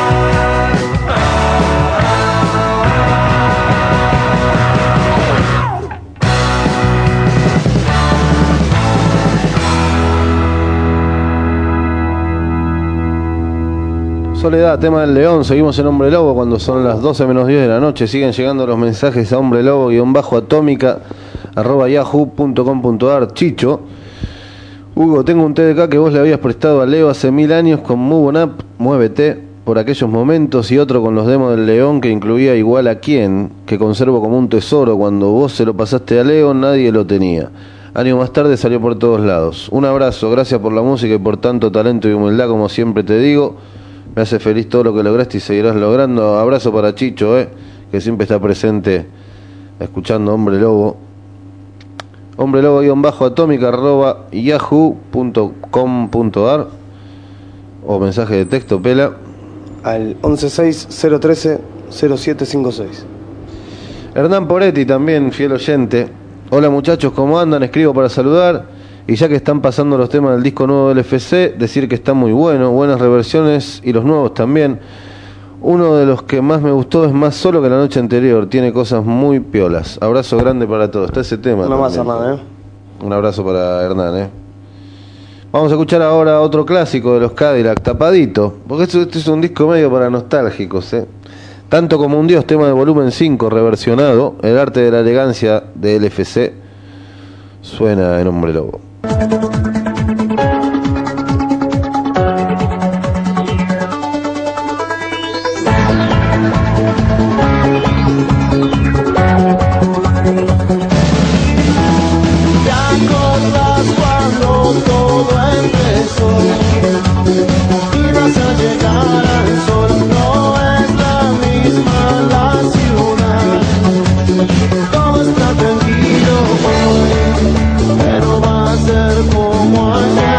Soledad, tema del León. Seguimos en Hombre Lobo cuando son las doce menos diez de la noche. Siguen llegando los mensajes a hombre lobo guión bajo atómica arroba yahoo punto com punto ar. Chicho: Hugo, tengo un T D K que vos le habías prestado a Leo hace mil años con Move On Up, Muévete, por aquellos momentos, y otro con los demos del León que incluía Igual a Quién, que conservo como un tesoro. Cuando vos se lo pasaste a Leo nadie lo tenía. Años más tarde salió por todos lados. Un abrazo, gracias por la música y por tanto talento y humildad, como siempre te digo. Me hace feliz todo lo que lograste y seguirás logrando. Abrazo para Chicho, eh, que siempre está presente escuchando Hombre Lobo. Hombre Lobo guión bajo atómica arroba yahoo punto com punto ar, o mensaje de texto, Pela, al once seis cero trece cero siete cinco seis. Hernán Poretti también, fiel oyente. Hola muchachos, ¿cómo andan? Escribo para saludar Y ya que están pasando los temas del disco nuevo del F C, decir que está muy bueno, buenas reversiones y los nuevos también. Uno de los que más me gustó es Más Solo que la noche anterior, tiene cosas muy piolas. Abrazo grande para todos. Está ese tema. Una más, también. Hernán, ¿eh? Un abrazo para Hernán, ¿eh? Vamos a escuchar ahora otro clásico de los Cadillac, Tapadito, porque esto, esto es un disco medio para nostálgicos, ¿eh? Tanto como un Dios, tema de volumen cinco, reversionado, el arte de la elegancia de L F C, suena en Hombre Lobo. Todo está tranquilo hoy, pero va a ser como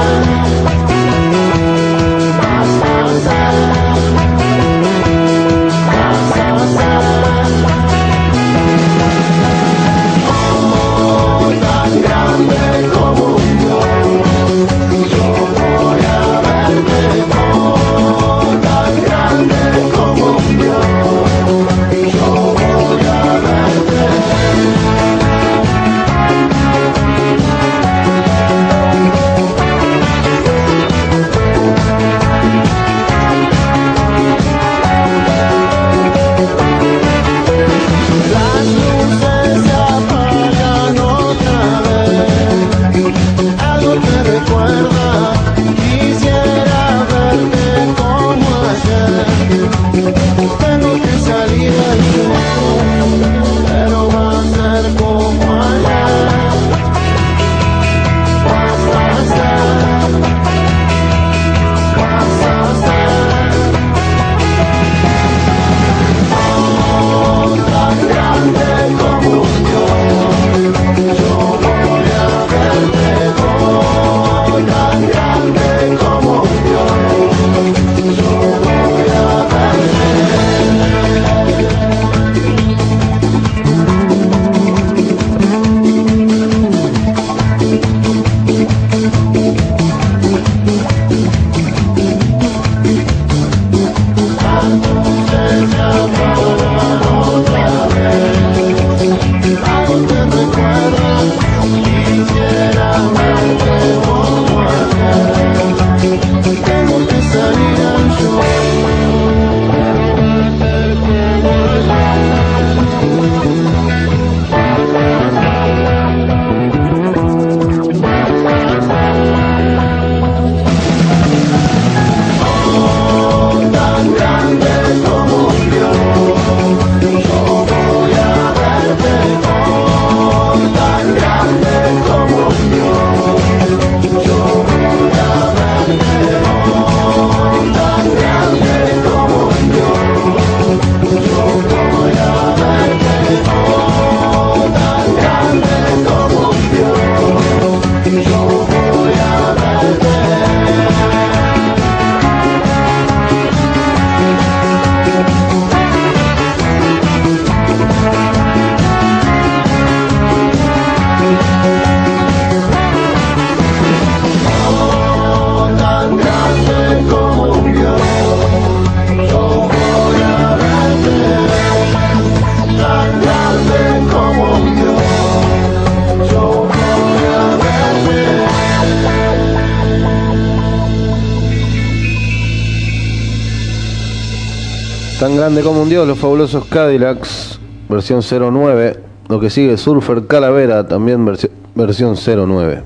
Tan grande como un dios, los fabulosos Cadillacs, versión cero nueve. Lo que sigue, Surfer Calavera, también versi- versión cero nueve.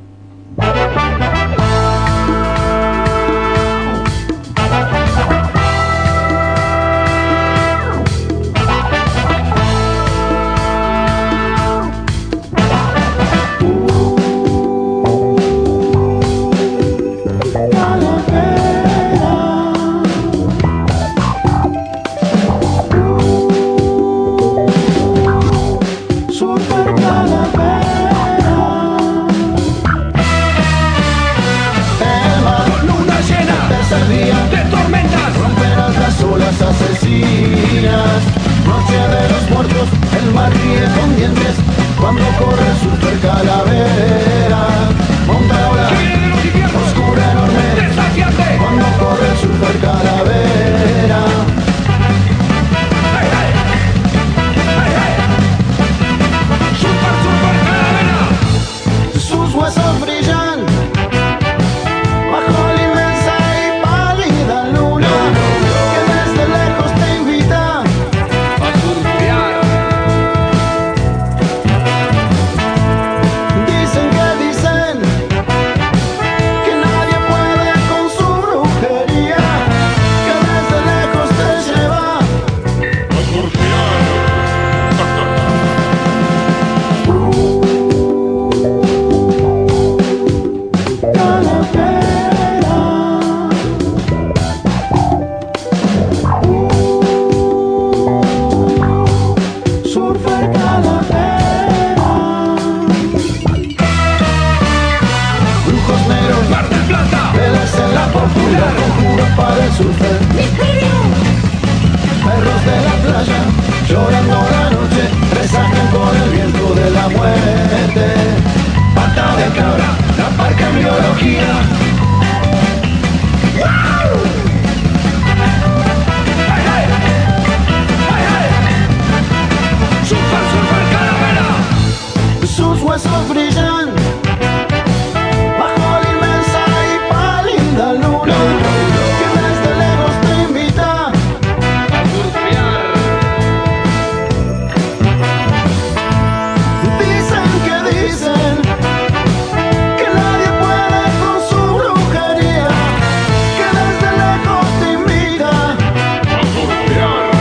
asesinas, noche de los muertos, el mar ríe con dientes, cuando corre Surfer Calavera, Super Calavera. Super, super Calavera. Sus huesos brillan bajo la inmensa y pálida luna que desde lejos te invita a surfear. Dicen que dicen que nadie puede con su brujería, que desde lejos te lleva a surfear. Surfer Calavera. Brujos negros, Mar del Plata, velas en la fortuna, conjuros para el surfer. Perros de la playa, llorando la noche, resacan con el viento de la muerte. Pata de cabra, la parca en biología. Super, super Calavera. Sus huesos brillan bajo la inmensa y pálida luna que desde lejos te invita a surfear. Dicen que dicen que nadie puede con su brujería, que desde lejos te invita a surfear.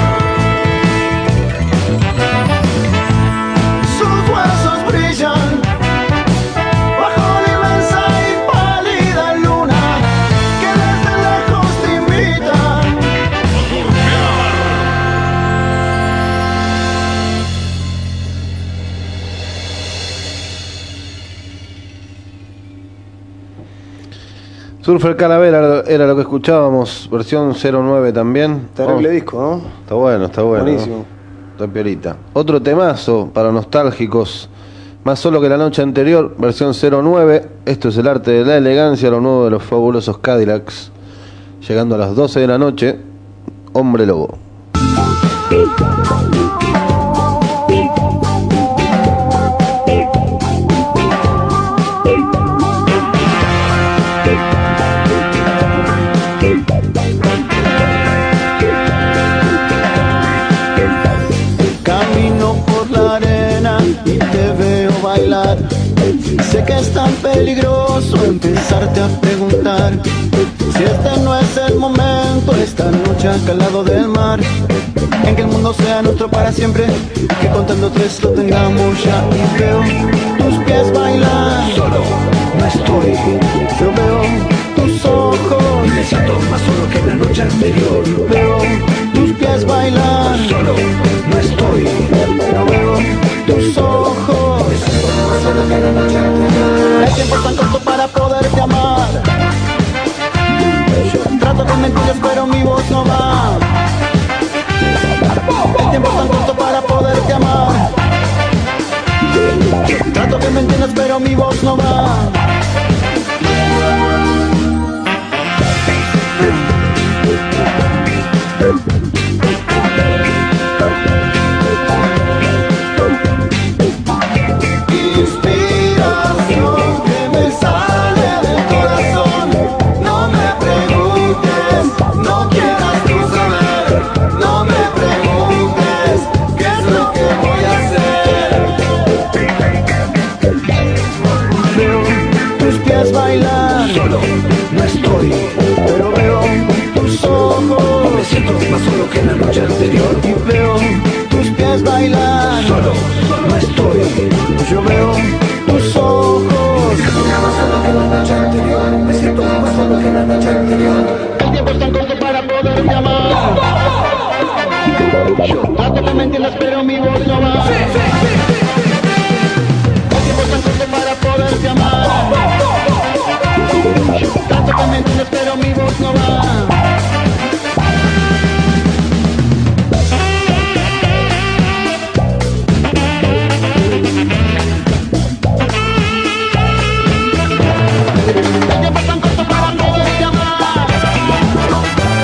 Sus huesos brillan bajo la inmensa y pálida luna que desde lejos te invita a Surfer Calavera era lo que escuchábamos, versión cero nueve también. Terrible Oh, disco, ¿no? Está bueno, está bueno. Buenísimo. Está piolita. Otro temazo para nostálgicos. Más solo que la noche anterior, versión cero nueve. Esto es el arte de la elegancia, lo nuevo de los fabulosos Cadillacs. Llegando a las doce de la noche, Hombre Lobo. Camino por la arena y te veo bailar. Sé que es tan peligroso empezarte a preguntar si este no es el momento, esta noche acá al lado del mar, en que el mundo sea nuestro para siempre, que contando tres lo tengamos ya. Y veo tus pies bailar, solo no estoy. Yo veo tus ojos, me siento más solo que la noche anterior. Veo tus pies bailar, solo no estoy. Yo veo tus ojos, me siento más solo que la noche anterior. El tiempo es tan corto para poderte amar. Trato con mentiras pero mi voz no va. El tiempo es tan corto para poderte amar. Trato que me entiendas pero mi voz no va. Inspiración que me sale del corazón. No me preguntes, no quieras tú saber. No me preguntes qué es lo que voy a hacer. Veo tus pies bailar, solo no estoy, pero veo tus ojos. Me siento más solo que la noche anterior. Y veo tus pies bailar, solo no estoy. Yo veo tus ojos. Me siento más solo que la noche anterior. Me siento más solo que la noche anterior. El tiempo es tan corto para poderte amar. Yo trato que me entiendas pero mi voz no va. El tiempo es tan corto para poderte amar. Yo trato que me entiendas pero mi voz no va. El tiempo es tan corto para poderte amar.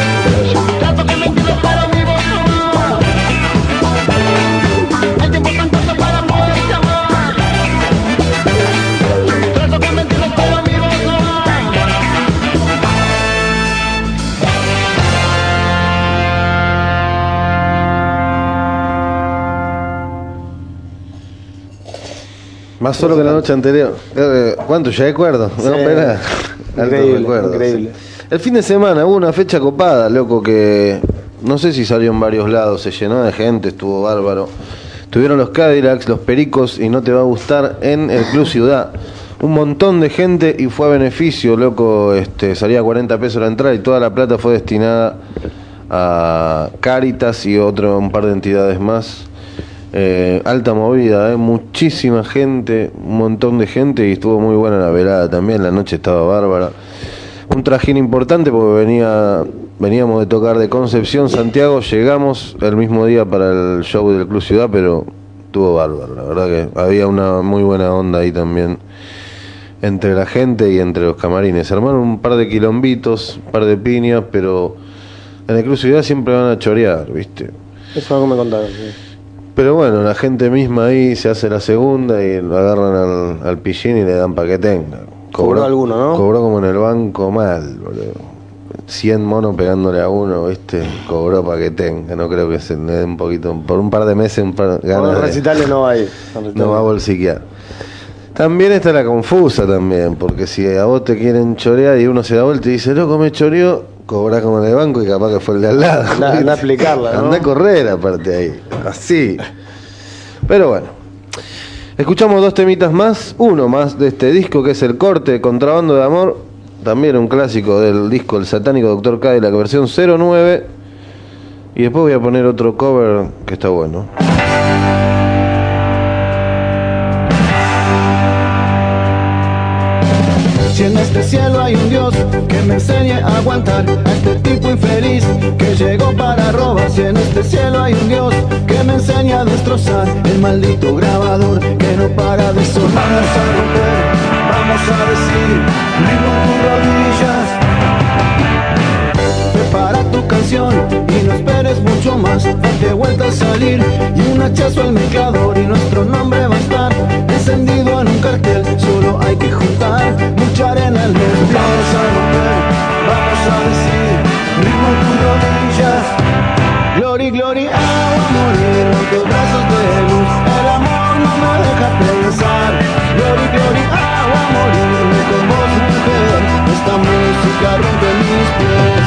Más solo que la noche anterior. Eh, ¿Cuánto? Ya recuerdo. Sí. No, espera. Increíble, recuerdo, increíble. sí. El fin de semana hubo una fecha copada, loco, que no sé si salió en varios lados, se llenó de gente, estuvo bárbaro. Tuvieron los Cadillacs, los Pericos y No Te Va a Gustar en el Club Ciudad. Un montón de gente y fue a beneficio, loco, este, salía cuarenta pesos la entrada y toda la plata fue destinada a Cáritas y otro, un par de entidades más. Eh, alta movida, eh, muchísima gente, un montón de gente y estuvo muy buena la velada también, la noche estaba bárbara. Un trajín importante porque venía veníamos de tocar de Concepción, Santiago, llegamos el mismo día para el show del Club Ciudad, pero estuvo bárbaro, la verdad que había una muy buena onda ahí también entre la gente y entre los camarines. Se armaron un par de quilombitos, un par de piñas, pero en el Club Ciudad siempre van a chorear, ¿viste? Eso es algo que me contaron, sí. Pero bueno, la gente misma ahí se hace la segunda y lo agarran al, al pillín y le dan pa' que tenga. Cobró alguno, ¿no? Cobró como en el banco mal, boludo. cien monos pegándole a uno, ¿viste? Cobró pa' que tenga. No creo que se le dé un poquito, por un par de meses, un par de ganas Los de- recitales no hay. no va a bolsiquear. También está la confusa también, porque si a vos te quieren chorear y uno se da vuelta y dice, loco, me choreó, cobrás como en el banco y capaz que fue el de al lado. Anda, anda a explicarla, ¿no? Anda a correr aparte ahí, así. Pero bueno, escuchamos dos temitas más, uno más de este disco que es El Corte, Contrabando de Amor, también un clásico del disco El Satánico Doctor Cadillac, la versión cero nueve, y después voy a poner otro cover que está bueno. Si en este cielo hay un Dios que me enseñe a aguantar a este tipo infeliz que llegó para robar. Si en este cielo hay un Dios que me enseñe a destrozar el maldito grabador que no para de sonar. Vamos a romper, vamos a decir, ritmo en tus rodillas. Prepara tu canción y no esperes mucho más. Date vuelta a salir y un hachazo al mezclador y nuestro nombre va a estar encendido en un cartel. Solo hay que juntar mucha arena en el medio. Vamos a romper, vamos a decir, ritmo en tus rodillas. Glory, glory, agua a morir en tus brazos de luz. El amor no me deja pensar. Glory, glory, agua a morirme con vos, mujer. Esta música rompe mis pies.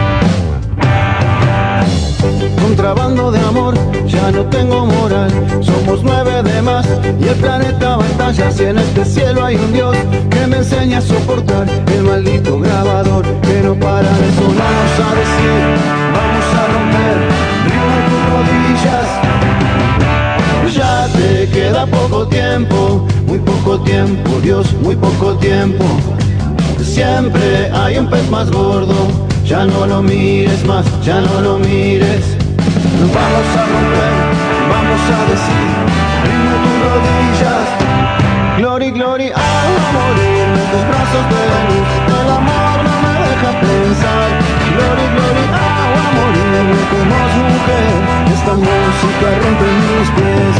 Contrabando de amor, ya no tengo moral. Somos nueve de más y el planeta batalla. Si en este cielo hay un Dios que me enseña a soportar el maldito grabador que no para de sonar. Vamos a decir, vamos a romper, ritmo en tus rodillas. Ya te queda poco tiempo, muy poco tiempo, Dios, muy poco tiempo. Siempre hay un pez más gordo, ya no lo mires más, ya no lo mires. Vamos a romper, vamos a decir, ritmo en tus rodillas. Glory, glory, a morir en tus brazos de luz. El amor no me deja pensar. Glory, glory, a morirme con vos, mujer. Esta música rompe mis pies.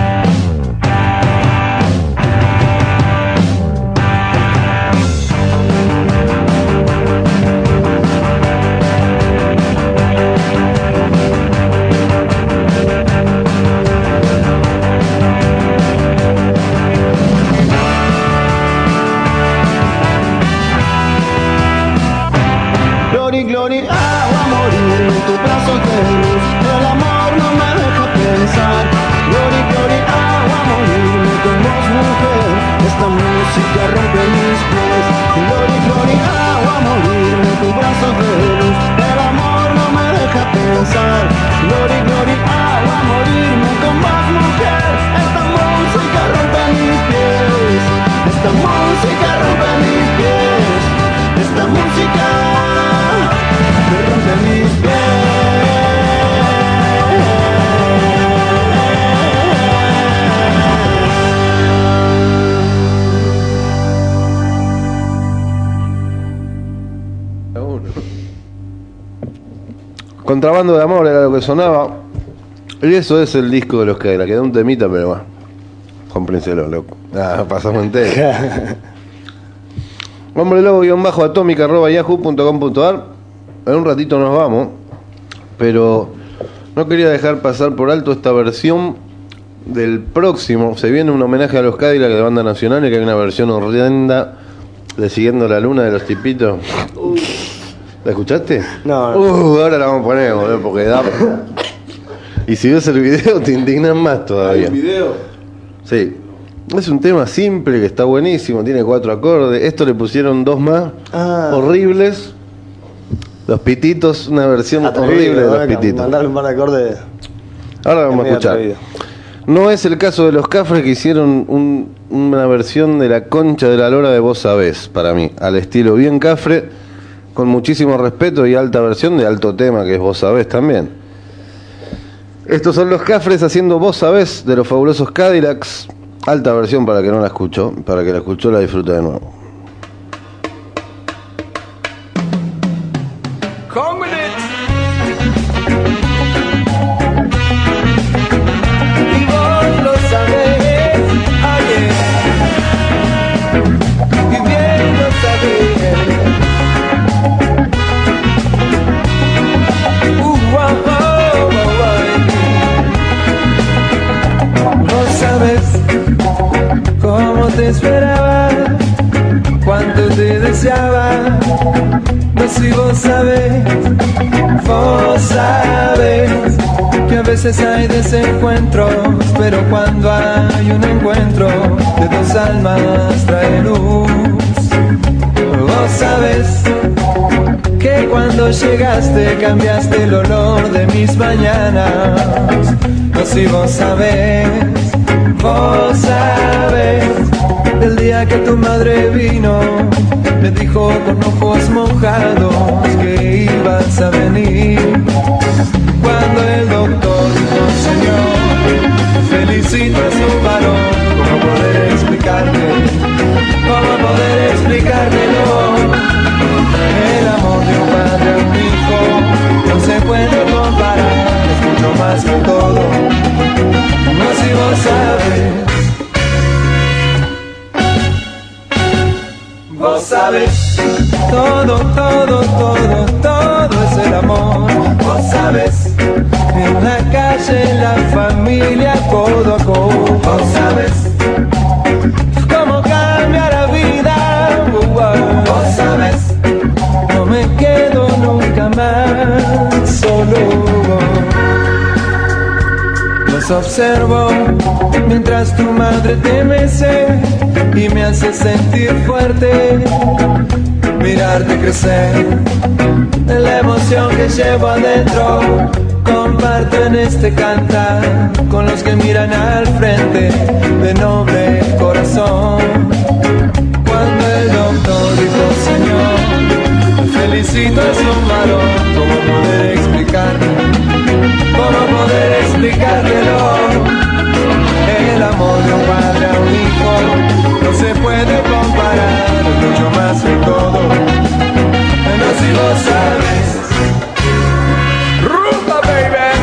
Glory, glory, agua a morir en tus brazos de luz. El amor no me deja pensar. Glory, glory, agua a morirme con vos, mujer. Esta música rompe mis pies. Glory, glory, agua a morirme en tus brazos de luz. El amor no me deja pensar. Glory, glory, agua a morirme con vos, mujer. Esta música rompe mis pies. Esta música rompe mis pies. Esta música me rompe mis Contrabando de Amor era lo que sonaba. Y eso es el disco de los que le quedó un temita, pero bueno, cómprenselo, loco. Ah, pasamos entero. Hombre lobo guión bajo atómica arroba yahoo punto com punto ar. En un ratito nos vamos, pero no quería dejar pasar por alto esta versión del próximo. Se viene un homenaje a los Cadillacs de banda nacional, y que hay una versión horrenda de Siguiendo la Luna de los Tipitos. ¿La escuchaste? No, no. Uh, ahora la vamos a poner, boludo, porque da... Y si ves el video te indignas más todavía. ¿Hay un video? Sí. Es un tema simple que está buenísimo, tiene cuatro acordes. Esto le pusieron dos más Ah. horribles. Los Pititos, una versión Atrevido, horrible de los ¿verdad? Pititos. Mandarle un par de acordes. Ahora vamos es a medio escuchar. atrevido. No es el caso de los Cafres, que hicieron un- una versión de La Concha de la Lora de Vos Sabés, para mí, al estilo bien Cafre, con muchísimo respeto, y alta versión de alto tema, que es Vos Sabés también. Estos son los Cafres haciendo Vos Sabés de los fabulosos Cadillacs. Alta versión para que no la escuchó, para que la escuchó la disfrute de nuevo. Come with it. Y vos lo sabés, ayer. Y bien lo sabés. Uh, wow, wow, wow, wow. Vos sabés cómo te esperaba, cuánto te deseaba. No, si vos sabés, vos sabés que a veces hay desencuentros, pero cuando hay un encuentro de dos almas trae luz. Vos sabés que cuando llegaste cambiaste el olor de mis mañanas. No, si vos sabés, vos sabés del día que tu madre vino, me dijo con ojos mojados que ibas a venir. Cuando el doctor dijo, señor, felicito a su varón. ¿Cómo poder explicarte? ¿Cómo poder explicártelo? El amor de un padre a un hijo no se puede comparar, es mucho más que todo. No, si vos sabes, vos sabes, todo, todo, todo, todo es el amor. Vos sabes, en la calle, en la familia, codo a codo. Vos sabes, cómo cambia la vida. Vos sabes, no me quedo nunca más solo. Los observo mientras tu madre te mece y me hace sentir fuerte, mirarte crecer, la emoción que llevo adentro, comparto en este cantar con los que miran al frente de noble corazón. Cuando el doctor dijo, señor, felicito a su varón, ¿cómo poder explicarme? ¿Cómo poder explicártelo? El amor de un padre a un hijo no se puede comparar, es mucho más que todo. No, si vos sabes, rumba, baby.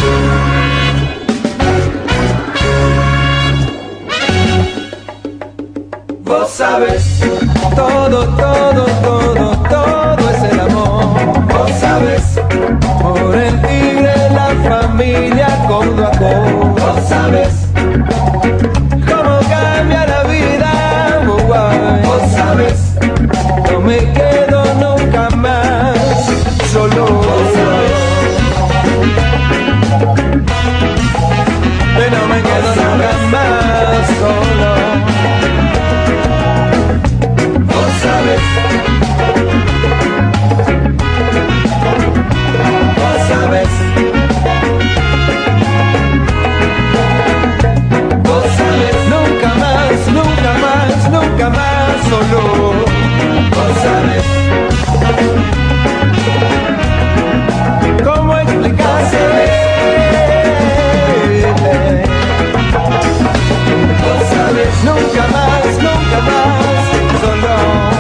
Vos sabes, todo, todo, todo, todo es el amor. Vos sabes, por el tigre, la familia, codo a codo. Vos sabes, cómo cambia la vida. Vos sabes, no me quedo nunca más solo. Vos sabes, que no me quedo nunca más solo. Vos sabes, vos sabes, vos sabes, nunca más, nunca más, nunca más solo. Vos sabes, ¿cómo explicarse? Vos sabes, nunca más, nunca más solo.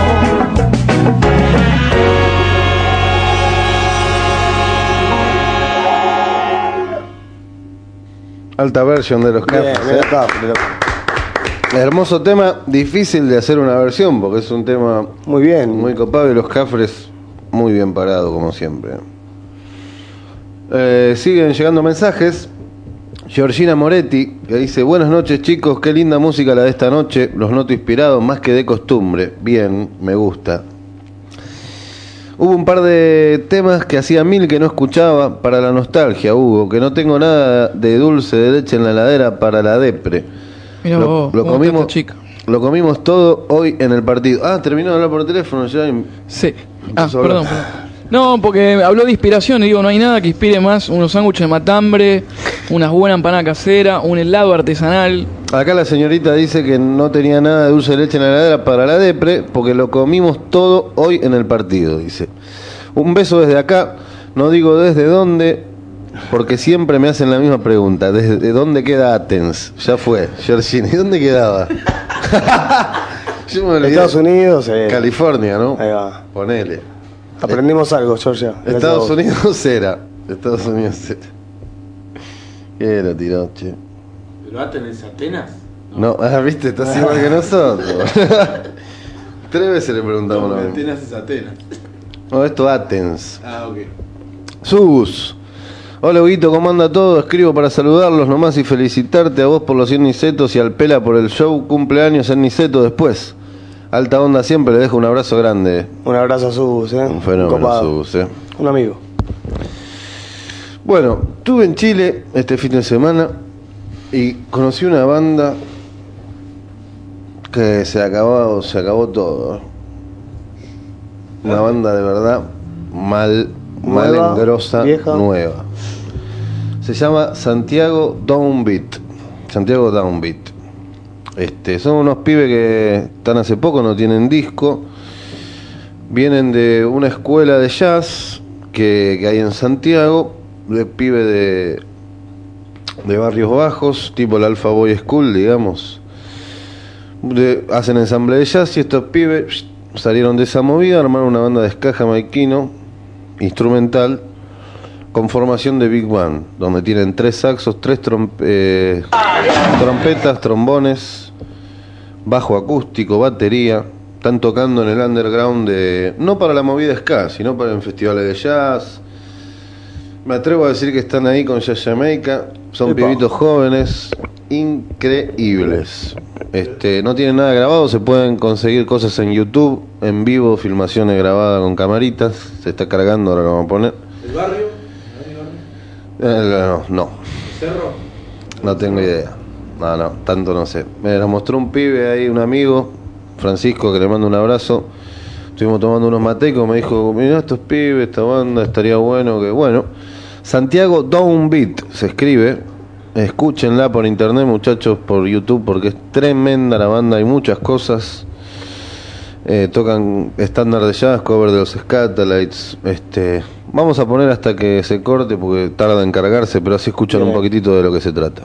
Alta versión de los Cafres. Bien, bien, ¿eh? Cafre, loco. Hermoso tema, difícil de hacer una versión porque es un tema muy bien, muy copado, y los Cafres muy bien parado como siempre. Eh, siguen llegando mensajes. Georgina Moretti que dice: buenas noches chicos, qué linda música la de esta noche, los noto inspirados más que de costumbre. Bien, me gusta. Hubo un par de temas que hacía mil que no escuchaba para la nostalgia, Hugo, que no tengo nada de dulce de leche en la heladera para la depre. Mirá lo, vos, lo cómo está comimos esta chica. Lo comimos todo hoy en el partido. Ah, terminó de hablar por teléfono ya. Y... Sí. Ah, perdón, perdón. No, porque habló de inspiración y digo, no hay nada que inspire más unos sándwiches de matambre, unas buenas empanadas caseras, un helado artesanal. Acá la señorita dice que no tenía nada de dulce de leche en la heladera para la depre porque lo comimos todo hoy en el partido, dice. Un beso desde acá, no digo desde dónde, porque siempre me hacen la misma pregunta. ¿Desde dónde queda Athens? Ya fue, Georgina. ¿Y dónde quedaba? Yo me olvidé. Estados Unidos, eh. California, ¿no? Ahí va. Ponele. Aprendimos algo, Georgia. Estados Unidos era. Estados Unidos era. ¿Qué lo tiró, che? ¿Pero Atenas es Atenas? No, ah, viste, estás igual que nosotros. Tres veces le preguntamos No, lo mismo. Atenas es Atenas. No, esto Athens. Ah, ok. Sus. Hola, Huguito, ¿cómo anda todo? Escribo para saludarlos nomás y felicitarte a vos por los cien Nicetos y al Pela por el show cumpleaños en Niceto después. Alta onda siempre, le dejo un abrazo grande. Un abrazo a Subus, ¿eh? Un fenómeno, Subus, ¿eh? Un amigo. Bueno, estuve en Chile este fin de semana y conocí una banda que se acabó, se acabó todo. Una banda de verdad mal, mal Nueva, engrosa, vieja. nueva. Se llama Santiago Downbeat. Santiago Downbeat. Este, son unos pibes que están hace poco, no tienen disco. Vienen de una escuela de jazz que, que hay en Santiago, de pibes de, de barrios bajos, tipo el Alpha Boy School, digamos. De, hacen ensamble de jazz y estos pibes salieron de esa movida, armaron una banda de ska jamaiquino, instrumental, con formación de Big Band, donde tienen tres saxos, tres tromp eh, trompetas, trombones, bajo acústico, batería. Están tocando en el underground de, no para la movida ska, sino para en festivales de jazz. Me atrevo a decir que están ahí con Jazz Jamaica. Son Epa. pibitos jóvenes, increíbles. Este, no tienen nada grabado, se pueden conseguir cosas en YouTube, en vivo, filmaciones grabadas con camaritas. Se está cargando, ahora lo vamos a poner. ¿El barrio? Eh, no, no, ¿Cerro? no tengo idea. No, no, tanto no sé. Me lo mostró un pibe ahí, un amigo, Francisco, que le mando un abrazo. Estuvimos tomando unos matecos, me dijo, mirá estos pibes, esta banda, estaría bueno que... Bueno, Santiago Downbeat se escribe. Escúchenla por internet, muchachos, por YouTube, porque es tremenda la banda, hay muchas cosas. Eh, tocan estándar de jazz, cover de los Scatolites. Este, vamos a poner hasta que se corte porque tarda en cargarse, pero así escuchan Bien. un poquitito de lo que se trata.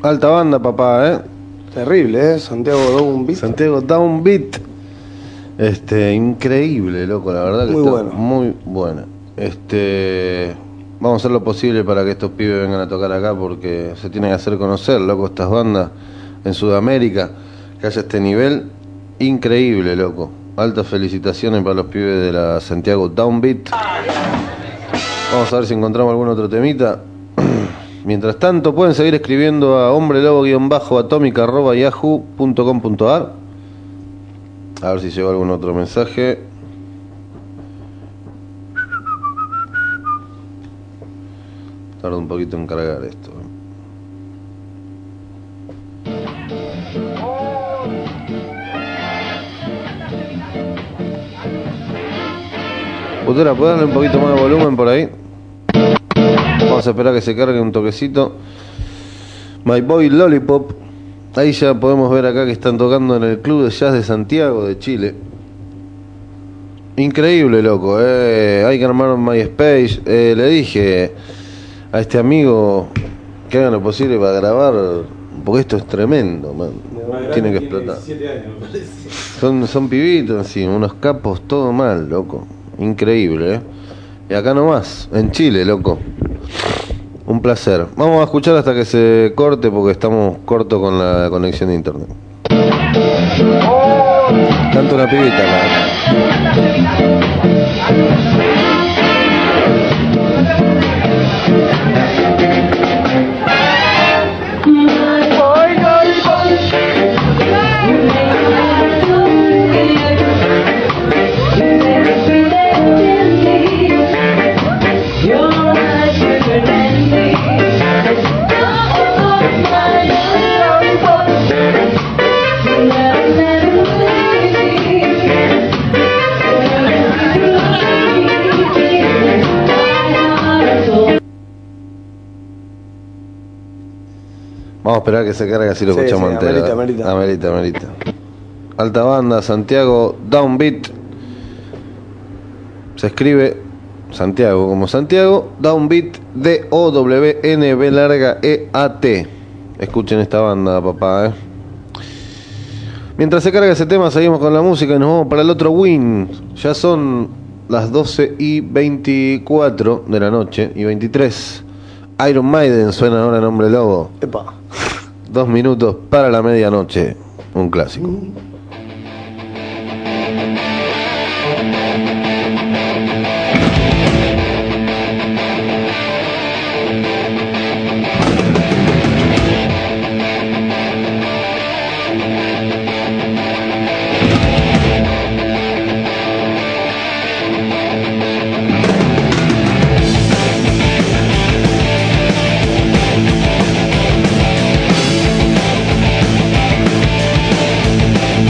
Alta banda, papá, ¿eh? Terrible, ¿eh? Santiago Downbeat. Santiago Downbeat. Este, increíble, loco, la verdad que Muy está bueno. muy buena. Este, vamos a hacer lo posible para que estos pibes vengan a tocar acá porque se tienen que hacer conocer, loco, estas bandas en Sudamérica, que haya este nivel increíble, loco. Altas felicitaciones para los pibes de la Santiago Downbeat. Vamos a ver si encontramos algún otro temita. Mientras tanto, pueden seguir escribiendo a hombrelobo-atómica arroba yahoo punto com punto ar. A ver si llegó algún otro mensaje. Tarda un poquito en cargar esto. Putera, ¿puedes darle un poquito más de volumen por ahí? Vamos a esperar que se cargue un toquecito. My Boy Lollipop. Ahí ya podemos ver acá que están tocando en el Club de Jazz de Santiago de Chile. Increíble, loco, eh. Hay que armar un MySpace. Eh, le dije a este amigo que hagan lo posible para grabar, porque esto es tremendo, man. Tiene que explotar. Son, son pibitos, sí, unos capos, todo mal, loco. Increíble, eh. Y acá nomás, en Chile, loco. Un placer. Vamos a escuchar hasta que se corte porque estamos cortos con la conexión de internet. Tanto una pibita acá. Vamos a esperar que se cargue así lo Sí, escuchamos sí, entero. amerita, amerita. Amerita, amerita. Alta banda, Santiago Downbeat. Se escribe Santiago como Santiago, Downbeat, D O W N B larga E A T. Escuchen esta banda, papá, eh. Mientras se carga ese tema, seguimos con la música y nos vamos para el otro win. Ya son las doce y veinticuatro de la noche y veintitrés. Iron Maiden suena ahora en Hombre Lobo. Epa. Dos minutos para la medianoche. Un clásico. Thank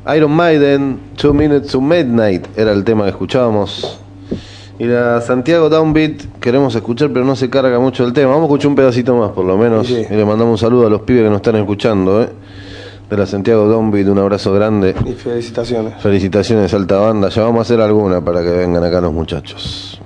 Iron Maiden, Two Minutes to Midnight era el tema que escuchábamos. Y la Santiago Downbeat queremos escuchar, pero no se carga mucho el tema. Vamos a escuchar un pedacito más, por lo menos. Sí. Y le mandamos un saludo a los pibes que nos están escuchando, ¿eh? De la Santiago Downbeat, un abrazo grande. Y felicitaciones. Felicitaciones, alta banda. Ya vamos a hacer alguna para que vengan acá los muchachos.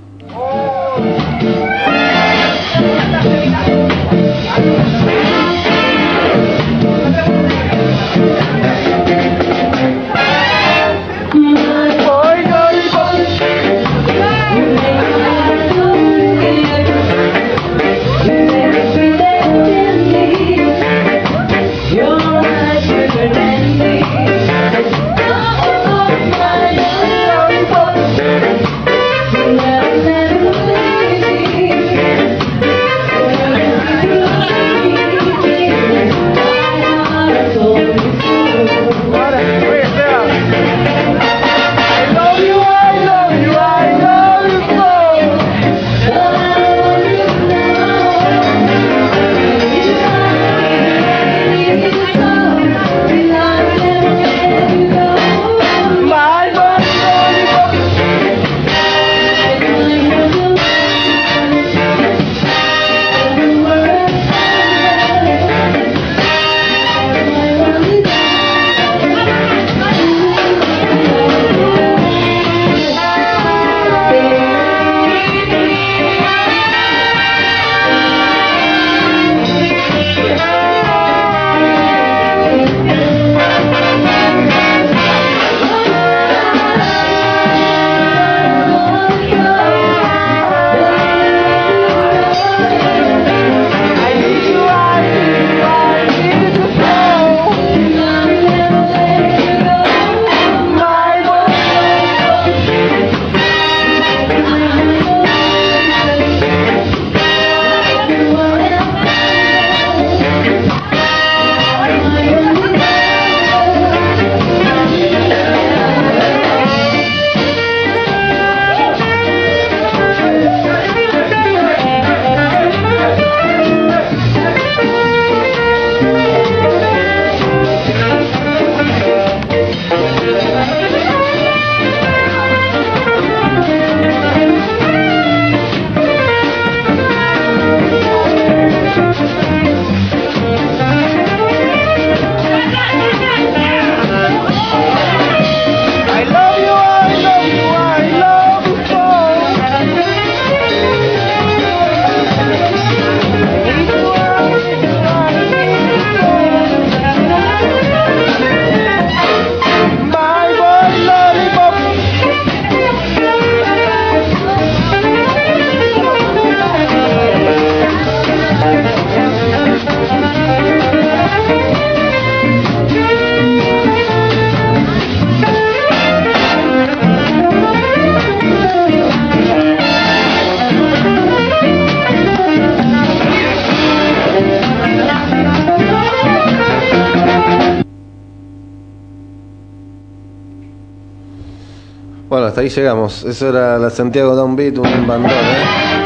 Bueno, hasta ahí llegamos. Eso era la Santiago Downbeat, un bandón, ¿eh?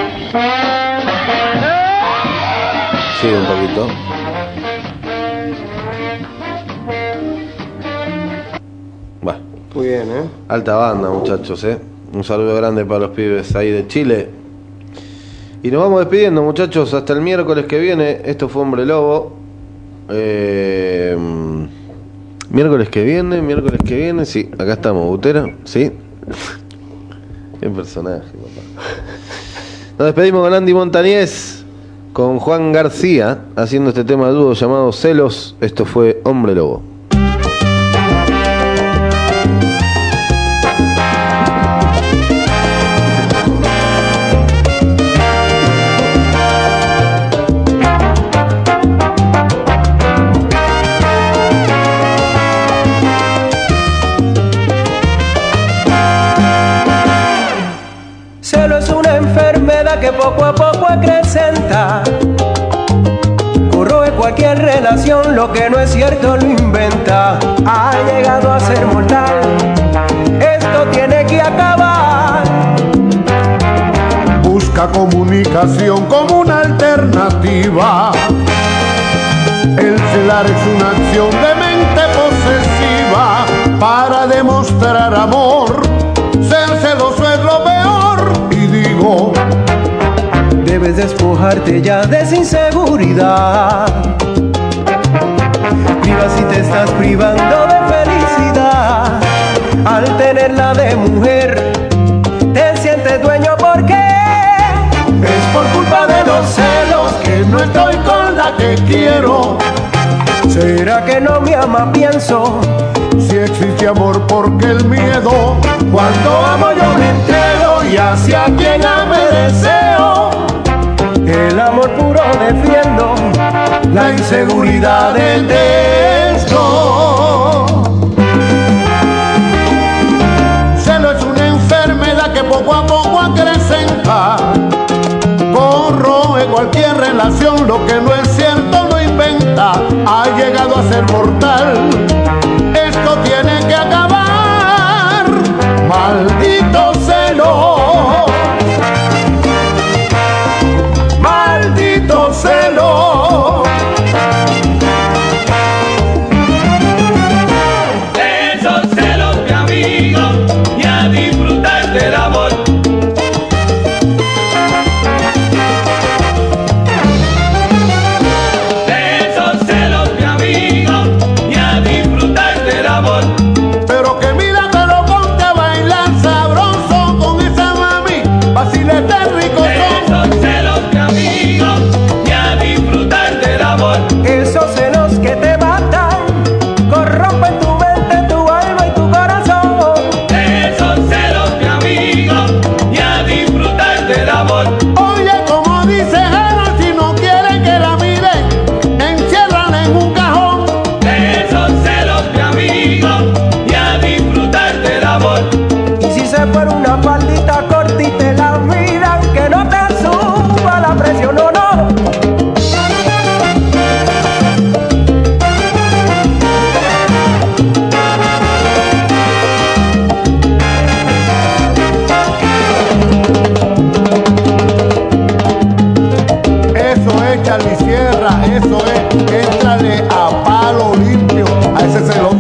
Sí, un poquito. Bueno. Muy bien, ¿eh? Alta banda, muchachos, ¿eh? Un saludo grande para los pibes ahí de Chile. Y nos vamos despidiendo, muchachos, hasta el miércoles que viene. Esto fue Hombre Lobo. Eh, miércoles que viene, miércoles que viene, sí, acá estamos, Butera, sí. Qué personaje, papá. Nos despedimos con Andy Montañez, con Juan García, haciendo este tema de dúo llamado Celos. Esto fue Hombre Lobo. Que poco a poco acrecenta, corroe cualquier relación, lo que no es cierto lo inventa. Ha llegado a ser mortal, esto tiene que acabar. Busca comunicación como una alternativa. El celar es una acción de mente posesiva. dar amor. Ser celoso es lo peor y digo, debes despojarte ya de esa inseguridad. Priva si te estás privando de felicidad. Al tenerla de mujer, te sientes dueño porque es por culpa de los celos que no estoy con la que quiero. ¿Será que no me ama? Pienso. Si existe amor, porque el miedo. Cuando amo yo me entrego y hacia quien ame deseo. El amor puro defiendo, la inseguridad del texto. Celo es una enfermedad que poco a poco acrecenta. Corroe cualquier relación, lo que no es cierto lo inventa. Ha llegado a ser mortal. Esto tiene que acabar. Maldito celo. Maldito celo. De esos celos, mi amigo, y a disfrutar del amor. De esos celos, mi amigo, y a disfrutar del amor. Pero que mira, te lo ponte a bailar sabroso con esa mami. Vacilete rico son. De esos celos, mi amigo, y a disfrutar del amor. esos celos que te matan, corrompen tu mente, tu alma y tu corazón. De esos celos, mi amigo, y a disfrutar del amor. Oye, como dice Jero, si no quiere que la mire, enciérrala en un cajón. De esos celos, mi amigo, y a disfrutar del amor. Y si se pone una faldita corta y te la miran, que no te suba la presión, no, no. Eso es Charlie Sierra, eso es, éntrale a palo limpio a ese celoso.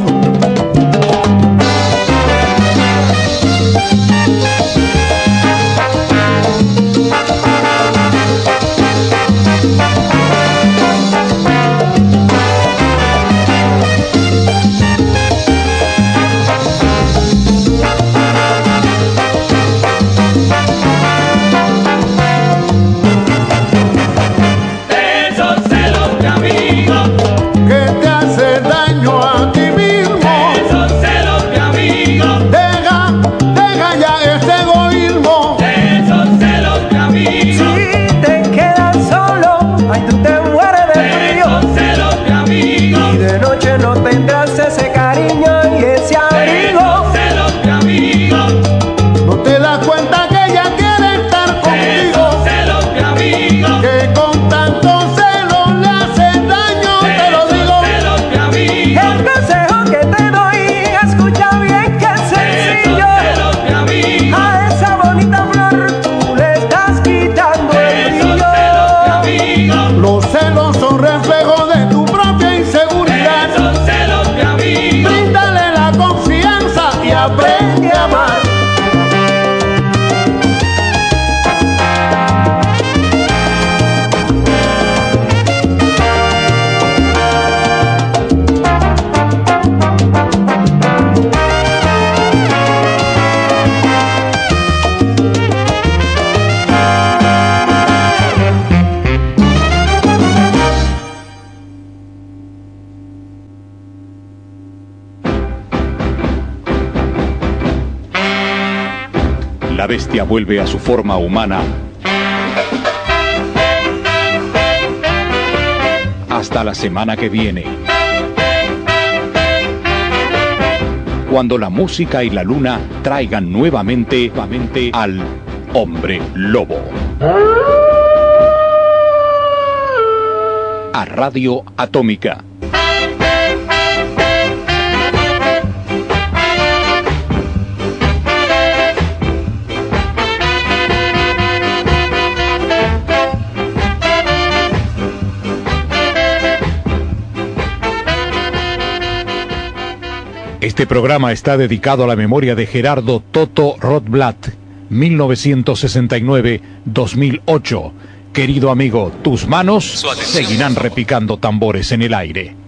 De esos celos, mi amigo, Que te hace daño a ti mismo. de esos celos, mi amigo, Deja, deja ya ese egoísmo. de esos celos, mi amigo, Si te quedas solo, ay, tú te mueres de de frío. esos celos, mi amigo, Y de noche no tendrás ese cariño y ese de abrigo. esos celos, mi amigo, No te das cuenta que ella quiere estar de contigo. esos celos, mi amigo, Que con tanto celo le hace daño, de te lo esos digo. celos, mi amigo, El consejo que te doy, escucha bien que es de esos sencillo. celos, mi amigo, A esa bonita flor tú le estás quitando de el esos brillo. celos, mi amigo, Los celos son reflejo de tu propia de inseguridad. esos celos, mi amigo. Bríndale la confianza y aprende a amar. La bestia vuelve a su forma humana. Hasta la semana que viene. Cuando la música y la luna traigan nuevamente, nuevamente al hombre lobo. A Radio Atómica. Este programa está dedicado a la memoria de Gerardo Toto Rotblat, mil novecientos sesenta y nueve a dos mil ocho. Querido amigo, tus manos seguirán repicando tambores en el aire.